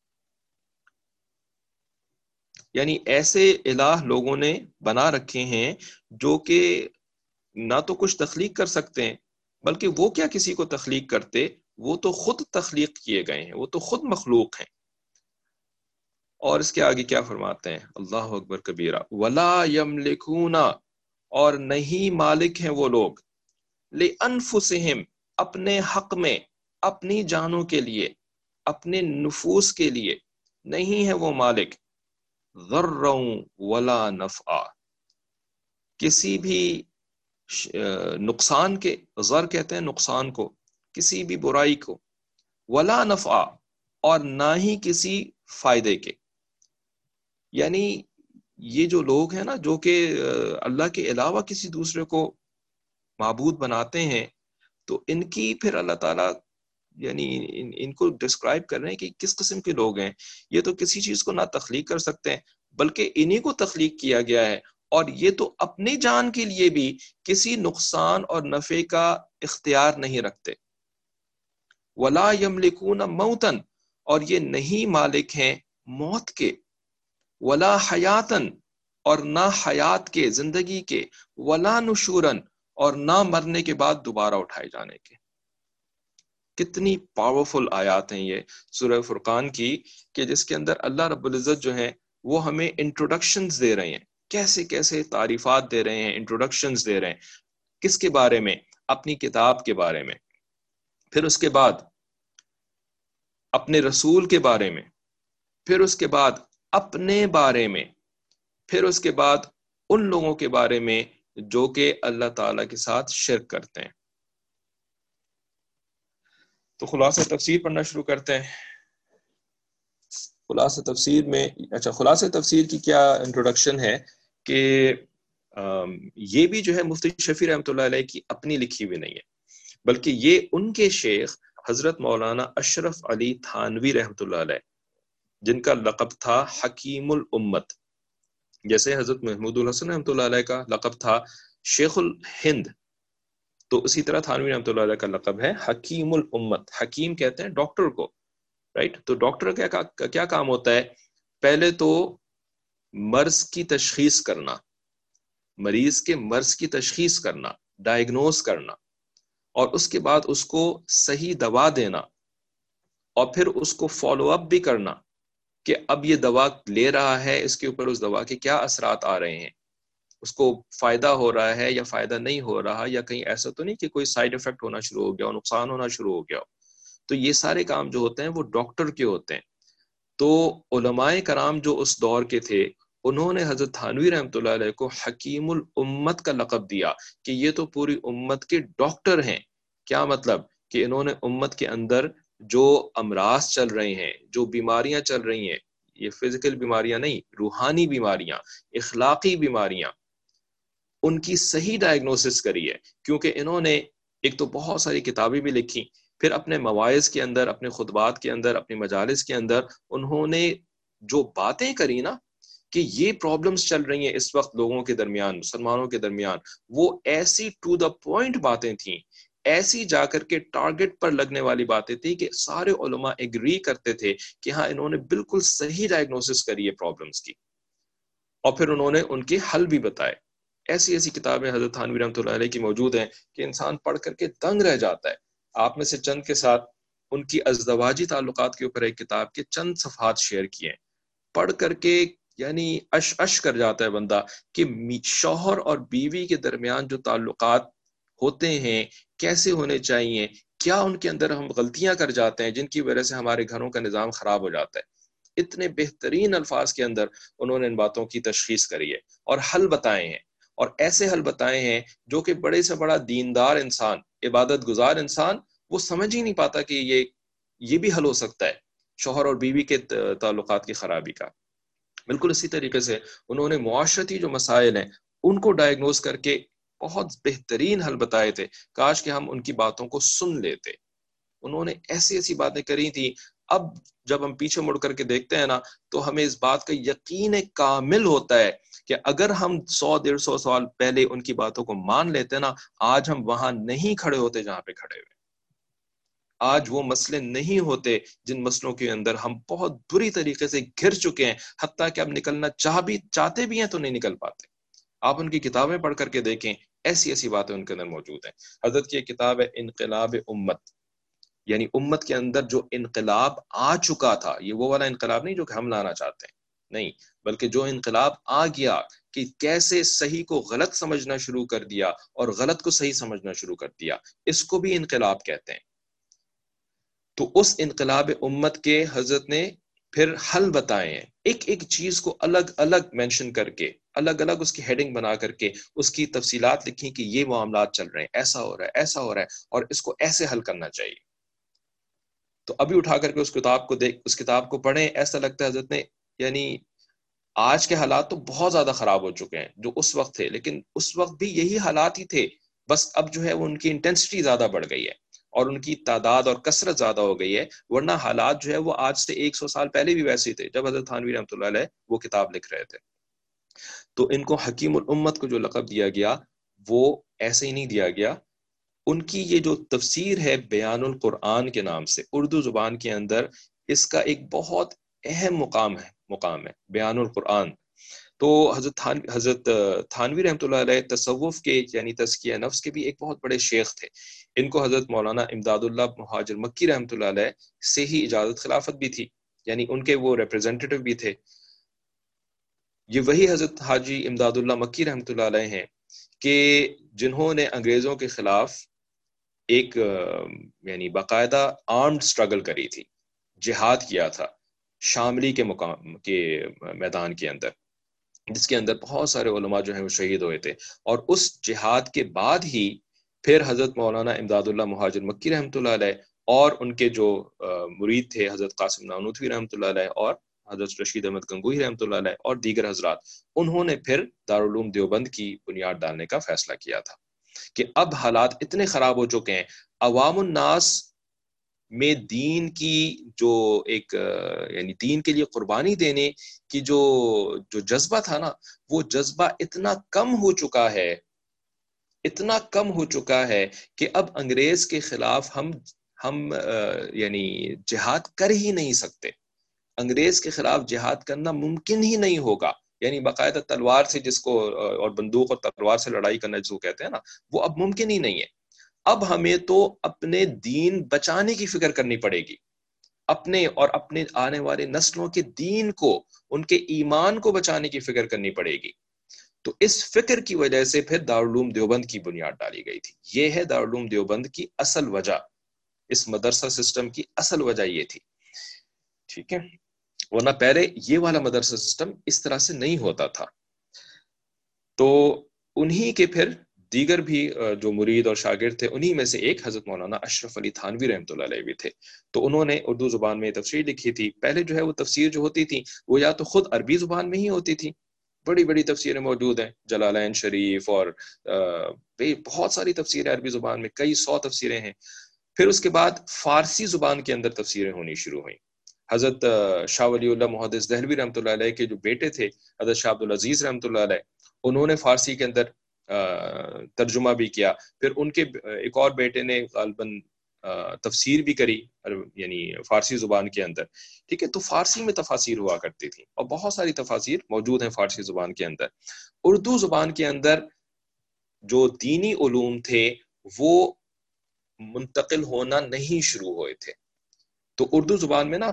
یعنی ایسے الہ لوگوں نے بنا رکھے ہیں جو کہ نہ تو کچھ تخلیق کر سکتے ہیں، بلکہ وہ کیا کسی کو تخلیق کرتے، وہ تو خود تخلیق کیے گئے ہیں، وہ تو خود مخلوق ہیں. اور اس کے آگے کیا فرماتے ہیں؟ اللہ اکبر کبیرہ. ولا یملکون، اور نہیں مالک ہیں وہ لوگ، لانفسہم، اپنے حق میں، اپنی جانوں کے لیے، اپنے نفوس کے لیے نہیں ہے وہ مالک، ضرا ولا نفعا، کسی بھی نقصان کے، ضر کہتے ہیں نقصان کو، کسی بھی برائی کو، ولا نفعا، اور نہ ہی کسی فائدے کے. یعنی یہ جو لوگ ہیں نا، جو کہ اللہ کے علاوہ کسی دوسرے کو معبود بناتے ہیں، تو ان کی پھر اللہ تعالیٰ یعنی ان کو ڈسکرائب کر رہے ہیں کہ کس قسم کے لوگ ہیں. یہ تو کسی چیز کو نہ تخلیق کر سکتے ہیں، بلکہ انہی کو تخلیق کیا گیا ہے، اور یہ تو اپنی جان کے لیے بھی کسی نقصان اور نفع کا اختیار نہیں رکھتے. ولا یملکون موتا، اور یہ نہیں مالک ہیں موت کے، ولا حیاتن، اور نہ حیات کے، زندگی کے، ولا نشورن، اور نہ مرنے کے بعد دوبارہ اٹھائے جانے کے. کتنی پاورفل آیات ہیں یہ سورہ فرقان کی، کہ جس کے اندر اللہ رب العزت جو ہیں وہ ہمیں انٹروڈکشنز دے رہے ہیں، کیسے کیسے تعریفات دے رہے ہیں، انٹروڈکشنز دے رہے ہیں. کس کے بارے میں؟ اپنی کتاب کے بارے میں، پھر اس کے بعد اپنے رسول کے بارے میں، پھر اس کے بعد اپنے بارے میں، پھر اس کے بعد ان لوگوں کے بارے میں جو کہ اللہ تعالیٰ کے ساتھ شرک کرتے ہیں. تو خلاصہ تفسیر پڑھنا شروع کرتے ہیں. خلاصہ تفسیر میں، خلاصہ تفسیر کی کیا انٹروڈکشن ہے کہ یہ بھی جو ہے مفتی شفیع رحمۃ اللہ علیہ کی اپنی لکھی ہوئی نہیں ہے، بلکہ یہ ان کے شیخ حضرت مولانا اشرف علی تھانوی رحمۃ اللہ علیہ، جن کا لقب تھا حکیم الامت. جیسے حضرت محمود الحسن رحمۃ اللہ علیہ کا لقب تھا شیخ الہند، تو اسی طرح تھانوی رحمۃ اللہ علیہ کا لقب ہے حکیم الامت. حکیم کہتے ہیں ڈاکٹر کو، رائٹ؟ تو ڈاکٹر کا کیا کام ہوتا ہے؟ پہلے تو مرض کی تشخیص کرنا، مریض کے مرض کی تشخیص کرنا، ڈائیگنوز کرنا، اور اس کے بعد اس کو صحیح دوا دینا، اور پھر اس کو فالو اپ بھی کرنا کہ اب یہ دوا لے رہا ہے، اس کے اوپر اس دوا کے کیا اثرات آ رہے ہیں، اس کو فائدہ ہو رہا ہے یا فائدہ نہیں ہو رہا، یا کہیں ایسا تو نہیں کہ کوئی سائیڈ افیکٹ ہونا شروع ہو گیا، نقصان ہونا شروع ہو گیا. تو یہ سارے کام جو ہوتے ہیں وہ ڈاکٹر کے ہوتے ہیں. تو علماء کرام جو اس دور کے تھے، انہوں نے حضرت تھانوی رحمۃ اللہ علیہ کو حکیم الامت کا لقب دیا کہ یہ تو پوری امت کے ڈاکٹر ہیں. کیا مطلب؟ کہ انہوں نے امت کے اندر جو امراض چل رہے ہیں، جو بیماریاں چل رہی ہیں، یہ فزیکل بیماریاں نہیں، روحانی بیماریاں، اخلاقی بیماریاں، ان کی صحیح ڈائیگنوسس کری ہے. کیونکہ انہوں نے ایک تو بہت ساری کتابیں بھی لکھی، پھر اپنے مواعظ کے اندر، اپنے خطبات کے اندر، اپنے مجالس کے اندر انہوں نے جو باتیں کری نا کہ یہ پرابلمز چل رہی ہیں اس وقت لوگوں کے درمیان، مسلمانوں کے درمیان، وہ ایسی ٹو دا پوائنٹ باتیں تھیں، ایسی جا کر کے ٹارگٹ پر لگنے والی باتیں تھیں کہ سارے علماء ایگری کرتے تھے کہ ہاں انہوں نے بالکل صحیح ڈائیگنوسس کری ہے پرابلمز کی، اور پھر انہوں نے ان کے حل بھی بتائے. ایسی ایسی کتابیں حضرت تھانوی رحمۃ اللہ علیہ کی موجود ہیں کہ انسان پڑھ کر کے دنگ رہ جاتا ہے. آپ میں سے چند کے ساتھ ان کی ازدواجی تعلقات کے اوپر ایک کتاب کے چند صفحات شیئر کیے ہیں، پڑھ کر کے یعنی اش کر جاتا ہے بندہ کہ شوہر اور بیوی کے درمیان جو تعلقات ہوتے ہیں کیسے ہونے چاہیے، کیا ان کے اندر ہم غلطیاں کر جاتے ہیں جن کی وجہ سے ہمارے گھروں کا نظام خراب ہو جاتا ہے. اتنے بہترین الفاظ کے اندر انہوں نے ان باتوں کی تشخیص کری ہے اور حل بتائے ہیں، اور ایسے حل بتائے ہیں جو کہ بڑے سے بڑا دیندار انسان، عبادت گزار انسان، وہ سمجھ ہی نہیں پاتا کہ یہ بھی حل ہو سکتا ہے شوہر اور بیوی کے تعلقات کی خرابی کا. بالکل اسی طریقے سے انہوں نے معاشرتی جو مسائل ہیں ان کو ڈائیگنوز کر کے بہت بہترین حل بتائے تھے. کاش کہ ہم ان کی باتوں کو سن لیتے. انہوں نے ایسی ایسی باتیں کری تھی اب جب ہم پیچھے مڑ کر کے دیکھتے ہیں نا تو ہمیں اس بات کا یقین کامل ہوتا ہے کہ اگر ہم 100-150 سال پہلے ان کی باتوں کو مان لیتے نا، آج ہم وہاں نہیں کھڑے ہوتے جہاں پہ کھڑے ہوئے، آج وہ مسئلے نہیں ہوتے جن مسئلوں کے اندر ہم بہت بری طریقے سے گھر چکے ہیں، حتیٰ کہ اب نکلنا چاہتے بھی ہیں تو نہیں نکل پاتے۔ آپ ان کی کتابیں پڑھ کر کے دیکھیں، ایسی ایسی باتیں ان کے اندر موجود ہیں۔ حضرت کی کتاب ہے انقلاب امت، یعنی امت کے اندر جو انقلاب آ چکا تھا، یہ وہ والا انقلاب نہیں جو کہ ہم لانا چاہتے ہیں، نہیں، بلکہ جو انقلاب آ گیا کہ کیسے صحیح کو غلط سمجھنا شروع کر دیا اور غلط کو صحیح سمجھنا شروع کر دیا، اس کو بھی انقلاب کہتے ہیں۔ تو اس انقلاب امت کے حضرت نے پھر حل بتائے ہیں، ایک ایک چیز کو الگ الگ مینشن کر کے، الگ الگ اس کی ہیڈنگ بنا کر کے اس کی تفصیلات لکھی کہ یہ معاملات چل رہے ہیں، ایسا ہو رہا ہے، ایسا ہو رہا ہے، اور اس کو ایسے حل کرنا چاہیے۔ تو ابھی اٹھا کر کے اس کتاب کو پڑھیں، ایسا لگتا ہے حضرت نے، یعنی آج کے حالات تو بہت زیادہ خراب ہو چکے ہیں جو اس وقت تھے، لیکن اس وقت بھی یہی حالات ہی تھے، بس اب جو ہے وہ ان کی انٹینسٹی زیادہ بڑھ گئی ہے اور ان کی تعداد اور کثرت زیادہ ہو گئی ہے، ورنہ حالات جو ہے وہ آج سے 100 سال پہلے بھی ویسے ہی تھے جب حضرت تھانوی رحمۃ اللہ علیہ وہ کتاب لکھ رہے تھے۔ تو ان کو حکیم الامت کو جو لقب دیا گیا وہ ایسے ہی نہیں دیا گیا، ان کی یہ جو تفسیر ہے بیان القرآن کے نام سے، اردو زبان کے اندر اس کا ایک بہت اہم مقام ہے بیان القرآن۔ تو حضرت تھانوی رحمۃ اللہ علیہ تصوف کے یعنی تزکیہ نفس کے بھی ایک بہت بڑے شیخ تھے، ان کو حضرت مولانا امداد اللہ مہاجر مکی رحمۃ اللہ علیہ سے ہی اجازت خلافت بھی تھی، یعنی ان کے وہ ریپریزنٹیٹو بھی تھے۔ یہ وہی حضرت حاجی امداد اللہ مکی رحمۃ اللہ علیہ ہیں کہ جنہوں نے انگریزوں کے خلاف ایک یعنی باقاعدہ آرمڈ سٹرگل کری تھی، جہاد کیا تھا شاملی کے میدان کے اندر، جس کے اندر بہت سارے علماء جو ہیں وہ شہید ہوئے تھے، اور اس جہاد کے بعد ہی پھر حضرت مولانا امداد اللہ مہاجر مکی رحمۃ اللہ علیہ اور ان کے جو مرید تھے حضرت قاسم نانوتوی رحمۃ اللہ علیہ اور حضرت رشید احمد گنگوہی رحمۃ اللہ علیہ اور دیگر حضرات، انہوں نے پھر دارالعلوم دیوبند کی بنیاد ڈالنے کا فیصلہ کیا تھا کہ اب حالات اتنے خراب ہو چکے ہیں، عوام الناس میں دین کی جو ایک یعنی دین کے لیے قربانی دینے کی جو جذبہ تھا نا، وہ جذبہ اتنا کم ہو چکا ہے کہ اب انگریز کے خلاف ہم یعنی جہاد کر ہی نہیں سکتے، انگریز کے خلاف جہاد کرنا ممکن ہی نہیں ہوگا، یعنی باقاعدہ تلوار سے جس کو اور بندوق اور تلوار سے لڑائی کرنا جس کو کہتے ہیں نا، وہ اب ممکن ہی نہیں ہے۔ اب ہمیں تو اپنے دین بچانے کی فکر کرنی پڑے گی، اپنے اور اپنے آنے والے نسلوں کے دین کو، ان کے ایمان کو بچانے کی فکر کرنی پڑے گی۔ تو اس فکر کی وجہ سے پھر دارالعلوم دیوبند کی بنیاد ڈالی گئی تھی۔ یہ ہے دارالعلوم دیوبند کی اصل وجہ، اس مدرسہ سسٹم کی اصل وجہ یہ تھی، ٹھیک ہے، ورنہ پہلے یہ والا مدرسہ سسٹم اس طرح سے نہیں ہوتا تھا۔ تو انہی کے پھر دیگر بھی جو مرید اور شاگرد تھے، انہی میں سے ایک حضرت مولانا اشرف علی تھانوی رحمۃ اللہ علیہ بھی تھے۔ تو انہوں نے اردو زبان میں تفسیر لکھی تھی۔ پہلے جو ہے وہ تفسیر جو ہوتی تھی وہ یا تو خود عربی زبان میں ہی ہوتی تھی، بڑی بڑی تفسیریں موجود ہیں، جلالین شریف اور بہت ساری تفسیریں عربی زبان میں، کئی 100 تفسیریں ہیں۔ پھر اس کے بعد فارسی زبان کے اندر تفسیریں ہونی شروع ہوئیں۔ حضرت شاہ ولی اللہ محدث دہلوی رحمۃ اللہ علیہ کے جو بیٹے تھے حضرت شاہ عبدالعزیز رحمۃ اللہ علیہ، انہوں نے فارسی کے اندر ترجمہ بھی کیا۔ پھر ان کے ایک اور بیٹے نے غالباً تفسیر بھی کری، یعنی فارسی زبان کے اندر، ٹھیک ہے۔ تو فارسی میں تفاسیر ہوا کرتی تھی اور بہت ساری تفاسیر موجود ہیں فارسی زبان کے اندر۔ اردو زبان کے اندر جو دینی علوم تھے وہ منتقل ہونا نہیں شروع ہوئے تھے۔ تو اردو زبان میں نا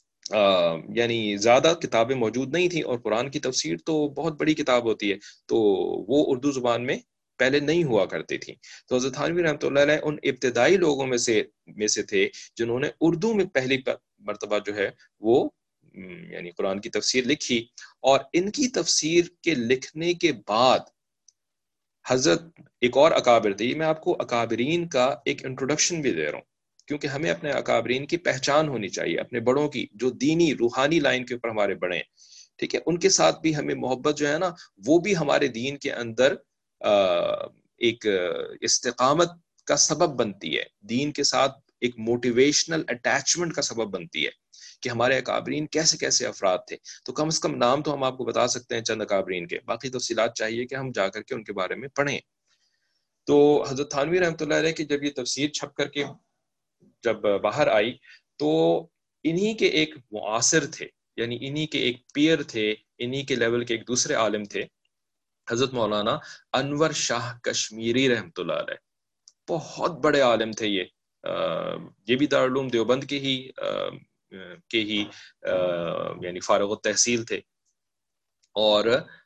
یعنی زیادہ کتابیں موجود نہیں تھیں، اور قرآن کی تفسیر تو بہت بڑی کتاب ہوتی ہے، تو وہ اردو زبان میں پہلے نہیں ہوا کرتی تھی۔ تو حضرت تھانوی رحمۃ اللہ علیہ ان ابتدائی لوگوں میں سے تھے جنہوں نے اردو میں پہلی مرتبہ جو ہے وہ یعنی قرآن کی تفسیر لکھی، اور ان کی تفسیر کے لکھنے کے بعد حضرت ایک اور اکابر تھے۔ میں آپ کو اکابرین کا ایک انٹروڈکشن بھی دے رہا ہوں، کیونکہ ہمیں اپنے اکابرین کی پہچان ہونی چاہیے، اپنے بڑوں کی جو دینی روحانی لائن کے اوپر ہمارے بڑے ہیں، ٹھیک ہے، ان کے ساتھ بھی ہمیں محبت جو ہے نا، وہ بھی ہمارے دین کے اندر ایک استقامت کا سبب بنتی ہے، دین کے ساتھ ایک موٹیویشنل اٹیچمنٹ کا سبب بنتی ہے کہ ہمارے اکابرین کیسے کیسے افراد تھے. تو کم از کم نام تو ہم آپ کو بتا سکتے ہیں چند اکابرین کے، باقی تفصیلات چاہیے کہ ہم جا کر کے ان کے بارے میں پڑھیں. تو حضرت تھانوی رحمۃ اللہ علیہ کی جب یہ تفسیر چھپ کر کے جب باہر آئی تو انہی کے ایک معاصر تھے، یعنی انہی کے ایک پیر تھے، انہی کے لیول کے ایک دوسرے عالم تھے حضرت مولانا انور شاہ کشمیری رحمۃ اللہ علیہ. بہت بڑے عالم تھے یہ بھی دارالعلوم دیوبند کے ہی یعنی فارغ التحصیل تھے. اور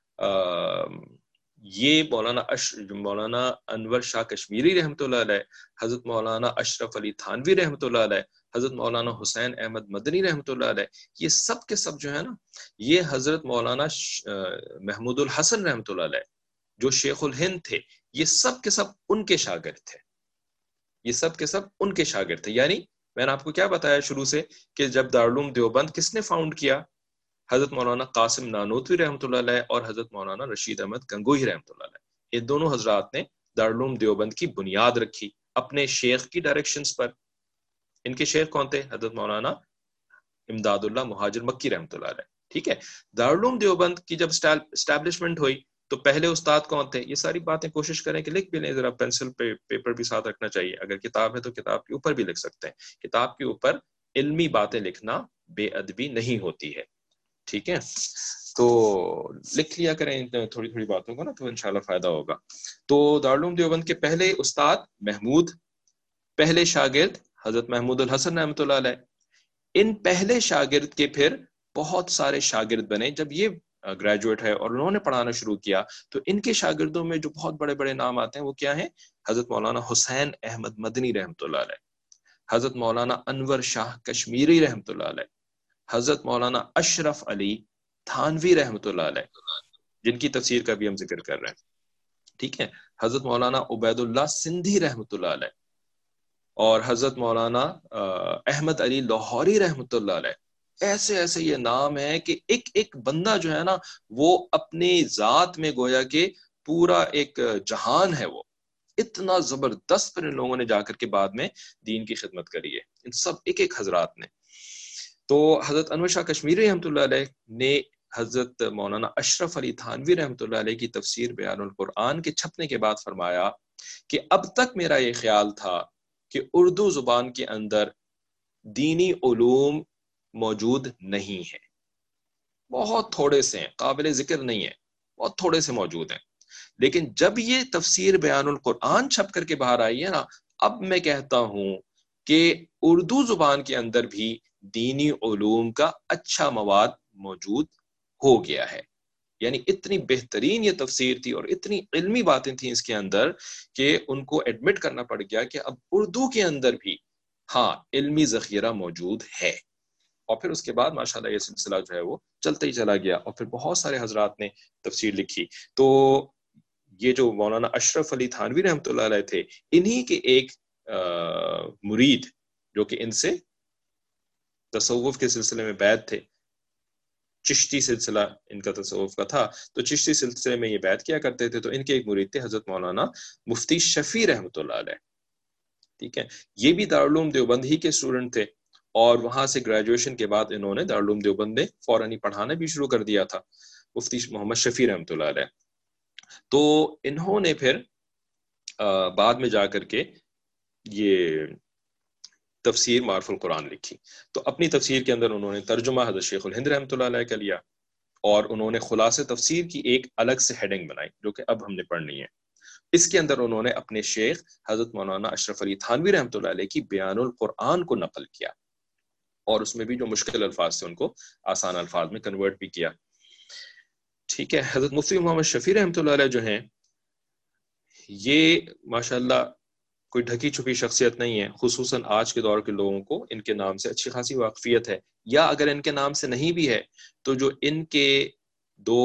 یہ مولانا انور شاہ کشمیری رحمۃ اللہ علیہ، حضرت مولانا اشرف علی تھانوی رحمۃ اللہ علیہ، حضرت مولانا حسین احمد مدنی رحمۃ اللہ علیہ، یہ سب کے سب جو ہے نا، یہ حضرت مولانا محمود الحسن رحمۃ اللہ علیہ جو شیخ الہند تھے، یہ سب کے سب ان کے شاگرد تھے. یہ سب کے سب ان کے شاگرد تھے. یعنی میں نے آپ کو کیا بتایا شروع سے کہ جب دارالعلوم دیوبند کس نے فاؤنڈ کیا؟ حضرت مولانا قاسم نانوتوی رحمۃ اللہ علیہ اور حضرت مولانا رشید احمد گنگوہی رحمۃ اللہ علیہ. یہ دونوں حضرات نے دارالعلوم دیوبند کی بنیاد رکھی اپنے شیخ کی ڈائریکشنز پر. ان کے شیخ کون تھے؟ حضرت مولانا امداد اللہ مہاجر مکی رحمۃ اللہ علیہ. ٹھیک ہے. دارالعلوم دیوبند کی جب اسٹیبلشمنٹ ہوئی تو پہلے استاد کون تھے؟ یہ ساری باتیں کوشش کریں کہ لکھ بھی لیں، ذرا پینسل پیپر بھی ساتھ رکھنا چاہیے. اگر کتاب ہے تو کتاب کے اوپر بھی لکھ سکتے ہیں. کتاب کے اوپر علمی باتیں لکھنا بے ادبی نہیں ہوتی ہے. ٹھیک ہے. تو لکھ لیا کریں تھوڑی تھوڑی باتوں کو نا، تو انشاءاللہ فائدہ ہوگا. تو دارالعلوم دیوبند کے پہلے استاد محمود، پہلے شاگرد حضرت محمود الحسن رحمۃ اللہ علیہ. ان پہلے شاگرد کے پھر بہت سارے شاگرد بنے. جب یہ گریجویٹ ہے اور انہوں نے پڑھانا شروع کیا تو ان کے شاگردوں میں جو بہت بڑے بڑے نام آتے ہیں وہ کیا ہیں؟ حضرت مولانا حسین احمد مدنی رحمۃ اللہ علیہ، حضرت مولانا انور شاہ کشمیری رحمۃ اللہ علیہ، حضرت مولانا اشرف علی تھانوی رحمۃ اللہ علیہ جن کی تفسیر کا بھی ہم ذکر کر رہے ہیں. ٹھیک ہے. حضرت مولانا عبید اللہ سندھی رحمۃ اللہ علیہ اور حضرت مولانا احمد علی لاہوری رحمۃ اللہ علیہ. ایسے ایسے یہ نام ہے کہ ایک ایک بندہ جو ہے نا وہ اپنی ذات میں گویا کہ پورا ایک جہان ہے. وہ اتنا زبردست پر ان لوگوں نے جا کر کے بعد میں دین کی خدمت کری ہے، ان سب ایک ایک حضرات نے. تو حضرت انور شاہ کشمیری رحمۃ اللہ علیہ نے حضرت مولانا اشرف علی تھانوی رحمۃ اللہ علیہ کی تفسیر بیان القرآن کے چھپنے کے بعد فرمایا کہ اب تک میرا یہ خیال تھا کہ اردو زبان کے اندر دینی علوم موجود نہیں ہے، بہت تھوڑے سے ہیں، قابل ذکر نہیں ہے، بہت تھوڑے سے موجود ہیں. لیکن جب یہ تفسیر بیان القرآن چھپ کر کے باہر آئی ہے نا، اب میں کہتا ہوں کہ اردو زبان کے اندر بھی دینی علوم کا اچھا مواد موجود ہو گیا ہے. یعنی اتنی بہترین یہ تفسیر تھی اور اتنی علمی باتیں تھیں اس کے اندر کہ ان کو ایڈمٹ کرنا پڑ گیا کہ اب اردو کے اندر بھی ہاں علمی ذخیرہ موجود ہے. اور پھر اس کے بعد ماشاءاللہ یہ سلسلہ جو ہے وہ چلتا ہی چلا گیا اور پھر بہت سارے حضرات نے تفسیر لکھی. تو یہ جو مولانا اشرف علی تھانوی رحمۃ اللہ علیہ تھے، انہی کے ایک مرید جو کہ ان سے تصوف کے سلسلے میں بیعت تھے، چشتی سلسلہ ان کا تصوف کا تھا، تو چشتی سلسلے میں یہ بیعت کیا کرتے تھے. تو ان کے ایک مرید تھے حضرت مولانا مفتی شفیع رحمۃ اللہ علیہ. ٹھیک ہے. یہ بھی دارالعلوم دیوبند ہی کے اسٹوڈنٹ تھے اور وہاں سے گریجویشن کے بعد انہوں نے دارالعلوم دیوبند میں فوراً ہی پڑھانا بھی شروع کر دیا تھا، مفتی محمد شفیع رحمۃ اللہ علیہ. تو انہوں نے پھر بعد میں جا کر کے یہ تفسیر معرف القرآن لکھی. تو اپنی تفسیر کے اندر انہوں نے ترجمہ حضرت شیخ الہند رحمۃ اللہ علیہ کا لیا اور انہوں نے خلاصہ تفسیر کی ایک الگ سے ہیڈنگ بنائی جو کہ اب ہم نے پڑھنی ہے. اس کے اندر انہوں نے اپنے شیخ حضرت مولانا اشرف علی تھانوی رحمۃ اللہ علیہ کی بیان القرآن کو نقل کیا اور اس میں بھی جو مشکل الفاظ تھے ان کو آسان الفاظ میں کنورٹ بھی کیا. ٹھیک ہے. حضرت مفتی محمد شفیع رحمۃ اللہ علیہ جو ہیں یہ ماشاءاللہ کوئی ڈھکی چھپی شخصیت نہیں ہے، خصوصاً آج کے دور کے لوگوں کو ان کے نام سے اچھی خاصی واقفیت ہے، یا اگر ان کے نام سے نہیں بھی ہے تو جو ان کے دو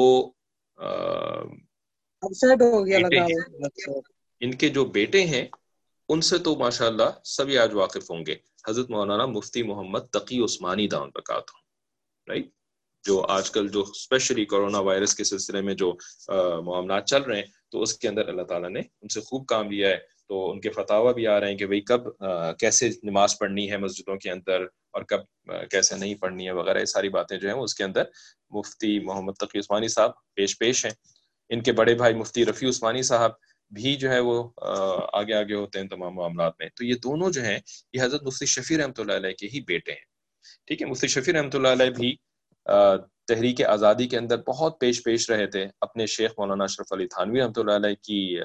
ان کے جو بیٹے ہیں ان سے تو ماشاءاللہ سبھی آج واقف ہوں گے. حضرت مولانا مفتی محمد تقی عثمانی دامت برکاتہ، رائٹ، جو آج کل جو اسپیشلی کورونا وائرس کے سلسلے میں جو معاملات چل رہے ہیں، تو اس کے اندر اللہ تعالیٰ نے ان سے خوب کام لیا ہے. تو ان کے فتاوی بھی آ رہے ہیں کہ بھئی کب کیسے نماز پڑھنی ہے مسجدوں کے اندر اور کب کیسے نہیں پڑھنی ہے وغیرہ، یہ ساری باتیں جو ہیں اس کے اندر مفتی محمد تقی عثمانی صاحب پیش ہیں. ان کے بڑے بھائی مفتی رفیع عثمانی صاحب بھی جو ہے وہ آگے ہوتے ہیں تمام معاملات میں. تو یہ دونوں جو ہیں یہ حضرت مفتی شفیع رحمۃ اللہ علیہ کے ہی بیٹے ہیں. ٹھیک ہے، مفتی شفیع رحمۃ اللہ علیہ بھی تحریک آزادی کے اندر بہت پیش رہے تھے اپنے شیخ مولانا اشرف علی تھانوی رحمۃ اللہ علیہ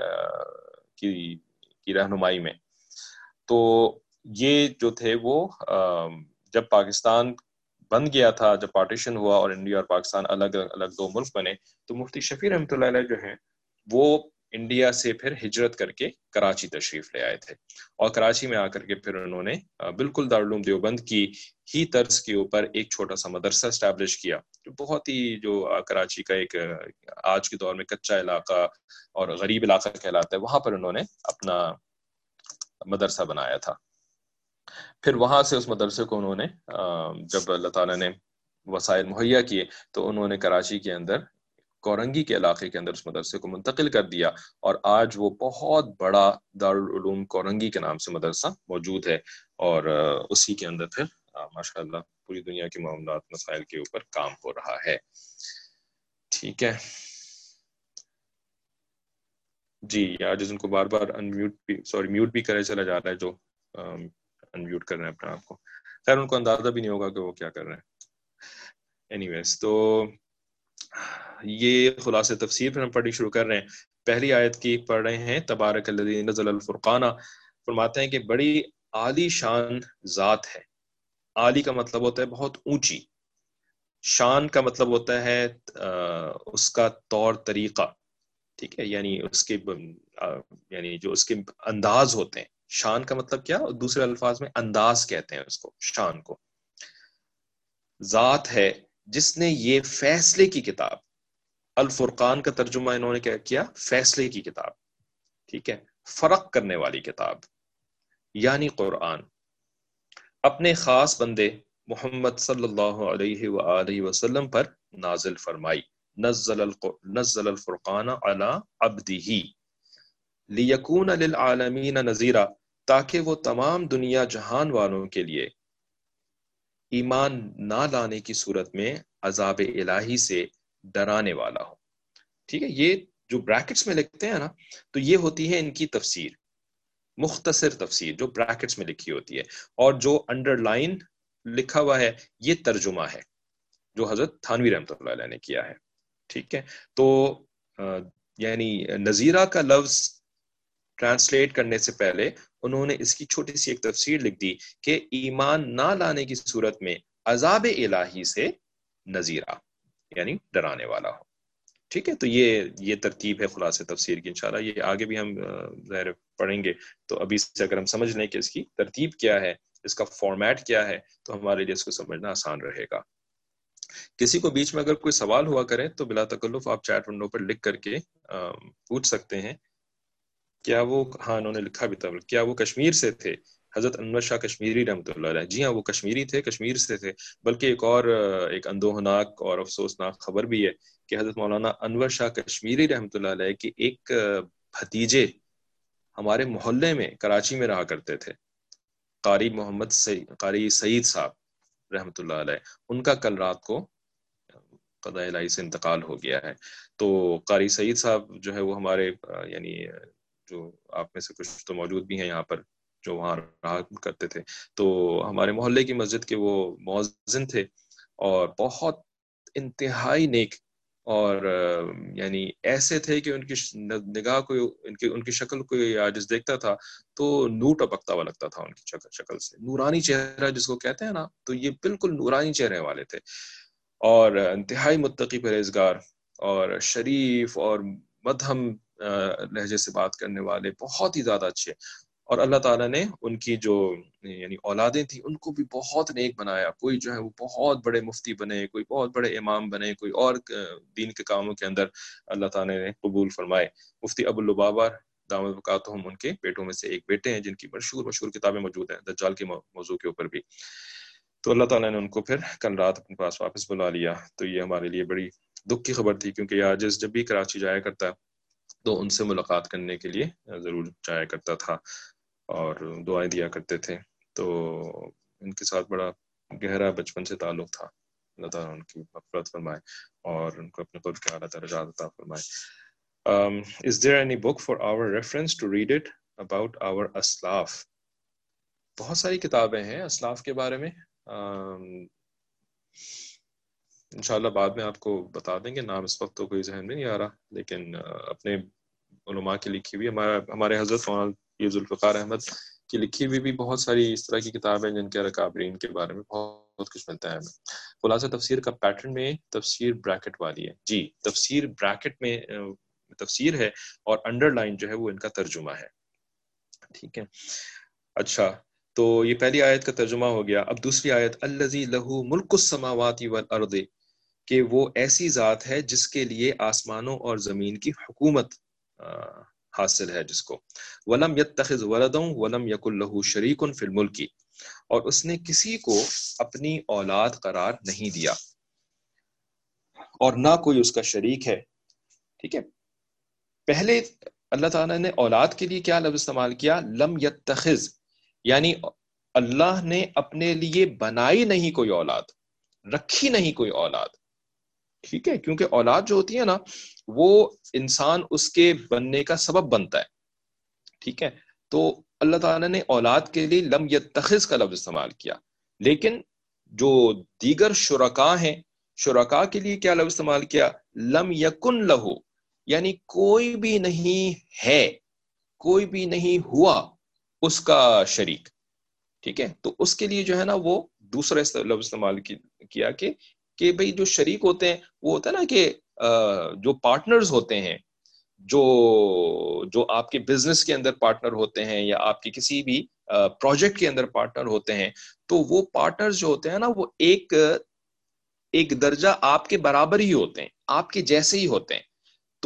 کی رہنمائی میں. تو یہ جو تھے وہ جب پاکستان بن گیا تھا، جب پارٹیشن ہوا اور انڈیا اور پاکستان الگ الگ دو ملک بنے، تو مفتی شفیع رحمۃ اللہ علیہ جو ہیں وہ انڈیا سے پھر ہجرت کر کے کراچی تشریف لے آئے تھے. اور کراچی میں آ کر کے پھر انہوں نے بالکل دارالعلوم دیوبند کی ہی طرز کے اوپر ایک چھوٹا سا مدرسہ اسٹیبلش کیا، جو بہت ہی جو کراچی کا ایک آج کے دور میں کچا علاقہ اور غریب علاقہ کہلاتا ہے، وہاں پر انہوں نے اپنا مدرسہ بنایا تھا. پھر وہاں سے اس مدرسے کو انہوں نے جب اللہ تعالیٰ نے وسائل مہیا کیے تو انہوں نے کراچی کے اندر کورنگی کے علاقے کے اندر اس مدرسے کو منتقل کر دیا، اور آج وہ بہت بڑا دارالعلوم کورنگی کے نام سے مدرسہ موجود ہے، اور اسی کے اندر پھر ماشاءاللہ پوری دنیا کے معاملات مسائل کے اوپر کام ہو رہا ہے. ٹھیک ہے جی، یا جن کو بار بار میوٹ بھی کرے چلا جا رہا ہے، جو انمیوٹ کر رہے ہیں اپنے آپ کو، خیر ان کو اندازہ بھی نہیں ہوگا کہ وہ کیا کر رہے ہیں. اینی ویز، تو یہ خلاصہ تفسیر پھر ہم پڑھنی شروع کر رہے ہیں. پہلی آیت کی پڑھ رہے ہیں، تبارک الذی نزل الفرقان. فرماتے ہیں کہ بڑی عالی شان ذات ہے. عالی کا مطلب ہوتا ہے بہت اونچی، شان کا مطلب ہوتا ہے اس کا طور طریقہ. ٹھیک ہے، یعنی اس کے یعنی جو اس کے انداز ہوتے ہیں. شان کا مطلب کیا؟ دوسرے الفاظ میں انداز کہتے ہیں اس کو، شان کو. ذات ہے جس نے یہ فیصلے کی کتاب، الفرقان کا ترجمہ انہوں نے کیا کیا؟ فیصلے کی کتاب. ٹھیک ہے، فرق کرنے والی کتاب یعنی قرآن، اپنے خاص بندے محمد صلی اللہ علیہ وآلہ وسلم پر نازل فرمائی. نزل الفرقان علی عبدہ لیکون للعالمین نذیرا، تاکہ وہ تمام دنیا جہان والوں کے لیے ایمان نہ لانے کی صورت میں عذاب الہی سے ڈرانے والا ہو. ٹھیک ہے، یہ جو بریکٹس میں لکھتے ہیں نا، تو یہ ہوتی ہے ان کی تفسیر، مختصر تفسیر جو بریکٹس میں لکھی ہوتی ہے، اور جو انڈر لائن لکھا ہوا ہے یہ ترجمہ ہے جو حضرت تھانوی رحمۃ اللہ علیہ نے کیا ہے. ٹھیک ہے، تو یعنی نذیرہ کا لفظ ٹرانسلیٹ کرنے سے پہلے انہوں نے اس کی چھوٹی سی ایک تفسیر لکھ دی کہ ایمان نہ لانے کی صورت میں عذاب الہی سے نذیرہ یعنی ڈرانے والا ہو. ٹھیک ہے، تو یہ ترتیب ہے خلاصہ تفسیر کی. انشاءاللہ یہ آگے بھی ہم ظاہر پڑھیں گے، تو ابھی سے اگر ہم سمجھ لیں کہ اس کی ترتیب کیا ہے، اس کا فارمیٹ کیا ہے، تو ہمارے لیے اس کو سمجھنا آسان رہے گا. کسی کو بیچ میں اگر کوئی سوال ہوا کرے تو بلا تکلف آپ چیٹ ونڈو پر لکھ کر کے پوچھ سکتے ہیں. کیا وہ، ہاں انہوں نے لکھا بھی تھا، کیا وہ کشمیر سے تھے؟ حضرت انور شاہ کشمیری رحمۃ اللہ علیہ، جی ہاں وہ کشمیری تھے، کشمیر سے تھے. بلکہ ایک اندوہناک اور افسوسناک خبر بھی ہے کہ حضرت مولانا انور شاہ کشمیری رحمۃ اللہ علیہ کے ایک بھتیجے ہمارے محلے میں کراچی میں رہا کرتے تھے، قاری سعید صاحب رحمۃ اللہ علیہ. ان کا کل رات کو قضاء الہی سے انتقال ہو گیا ہے. تو قاری سعید صاحب جو ہے وہ ہمارے یعنی جو آپ میں سے کچھ تو موجود بھی ہیں یہاں پر جو وہاں رہا کرتے تھے، تو ہمارے محلے کی مسجد کے وہ مؤذن تھے، اور بہت انتہائی نیک، اور یعنی ایسے تھے کہ ان کی نگاہ کو، ان کی شکل کو آجز دیکھتا تھا تو نور ٹپکتا ہوا لگتا تھا ان کی شکل سے. نورانی چہرہ جس کو کہتے ہیں نا، تو یہ بالکل نورانی چہرے والے تھے، اور انتہائی متقی پرہیزگار اور شریف اور مدھم لہجے سے بات کرنے والے، بہت ہی زیادہ اچھے. اور اللہ تعالیٰ نے ان کی جو یعنی اولادیں تھیں ان کو بھی بہت نیک بنایا. کوئی جو ہے وہ بہت بڑے مفتی بنے، کوئی بہت بڑے امام بنے، کوئی اور دین کے کاموں کے اندر اللہ تعالیٰ نے قبول فرمائے. مفتی ابو لبابہ دامت برکاتہم ان کے بیٹوں میں سے ایک بیٹے ہیں، جن کی مشہور کتابیں موجود ہیں دجال کے موضوع کے اوپر بھی. تو اللہ تعالیٰ نے ان کو پھر کل رات اپنے پاس واپس بلا لیا. تو یہ ہمارے لیے بڑی دکھ کی خبر تھی، کیونکہ عاجز جب بھی کراچی جایا کرتا تو ان سے ملاقات کرنے کے لیے ضرور جایا کرتا تھا اور دعائیں دیا کرتے تھے. تو ان کے ساتھ بڑا گہرا بچپن سے تعلق تھا. اللہ تعالیٰ ان کی مغفرت فرمائے اور ان کو اپنے قرب کے اعلیٰ درجات عطا فرمائے. Is there any book for our reference to read it about our اسلاف؟ بہت ساری کتابیں ہیں اسلاف کے بارے میں. انشاءاللہ بعد میں آپ کو بتا دیں گے. نام اس وقت تو کوئی ذہن میں نہیں آ رہا، لیکن اپنے علماء کی لکھی ہوئی ہمارے حضرت مولانا ذوالفقار احمد کی لکھی ہوئی بھی بہت ساری اس طرح کی کتابیں جن کے اکابرین کے بارے میں بہت کچھ ملتا ہے ہمیں. خلاصہ تفسیر کا پیٹرن میں تفسیر بریکٹ والی ہے جی. تفسیر بریکٹ میں تفسیر ہے اور انڈر لائن جو ہے وہ ان کا ترجمہ ہے. ٹھیک ہے. اچھا، تو یہ پہلی آیت کا ترجمہ ہو گیا. اب دوسری آیت، الذی لہ ملک السماوات والارض، کہ وہ ایسی ذات ہے جس کے لیے آسمانوں اور زمین کی حکومت حاصل ہے جس کو. ولم یتخذ ولدا ولم یکن لہ شریک فی الملک، اور اس نے کسی کو اپنی اولاد قرار نہیں دیا اور نہ کوئی اس کا شریک ہے. ٹھیک ہے. پہلے اللہ تعالیٰ نے اولاد کے لیے کیا لفظ استعمال کیا؟ لم یتخذ، یعنی اللہ نے اپنے لیے بنائی نہیں کوئی اولاد، رکھی نہیں کوئی اولاد. ٹھیک ہے. کیونکہ اولاد جو ہوتی ہے نا، وہ انسان اس کے بننے کا سبب بنتا ہے. ٹھیک ہے. تو اللہ تعالیٰ نے اولاد کے لیے لم یتخذ کا لفظ استعمال کیا. لیکن جو دیگر شرکاء ہیں، شرکاء کے لیے کیا لفظ استعمال کیا؟ لم یکن لہو، یعنی کوئی بھی نہیں ہے، کوئی بھی نہیں ہوا اس کا شریک. ٹھیک ہے. تو اس کے لیے جو ہے نا وہ دوسرا لفظ استعمال کیا کہ بھئی جو شریک ہوتے ہیں وہ ہوتا ہے نا کہ جو پارٹنرز ہوتے ہیں، جو آپ کے بزنس کے اندر پارٹنر ہوتے ہیں یا آپ کے کسی بھی پروجیکٹ کے اندر پارٹنر ہوتے ہیں، تو وہ پارٹنرز جو ہوتے ہیں نا وہ ایک درجہ آپ کے برابر ہی ہوتے ہیں، آپ کے جیسے ہی ہوتے ہیں. تو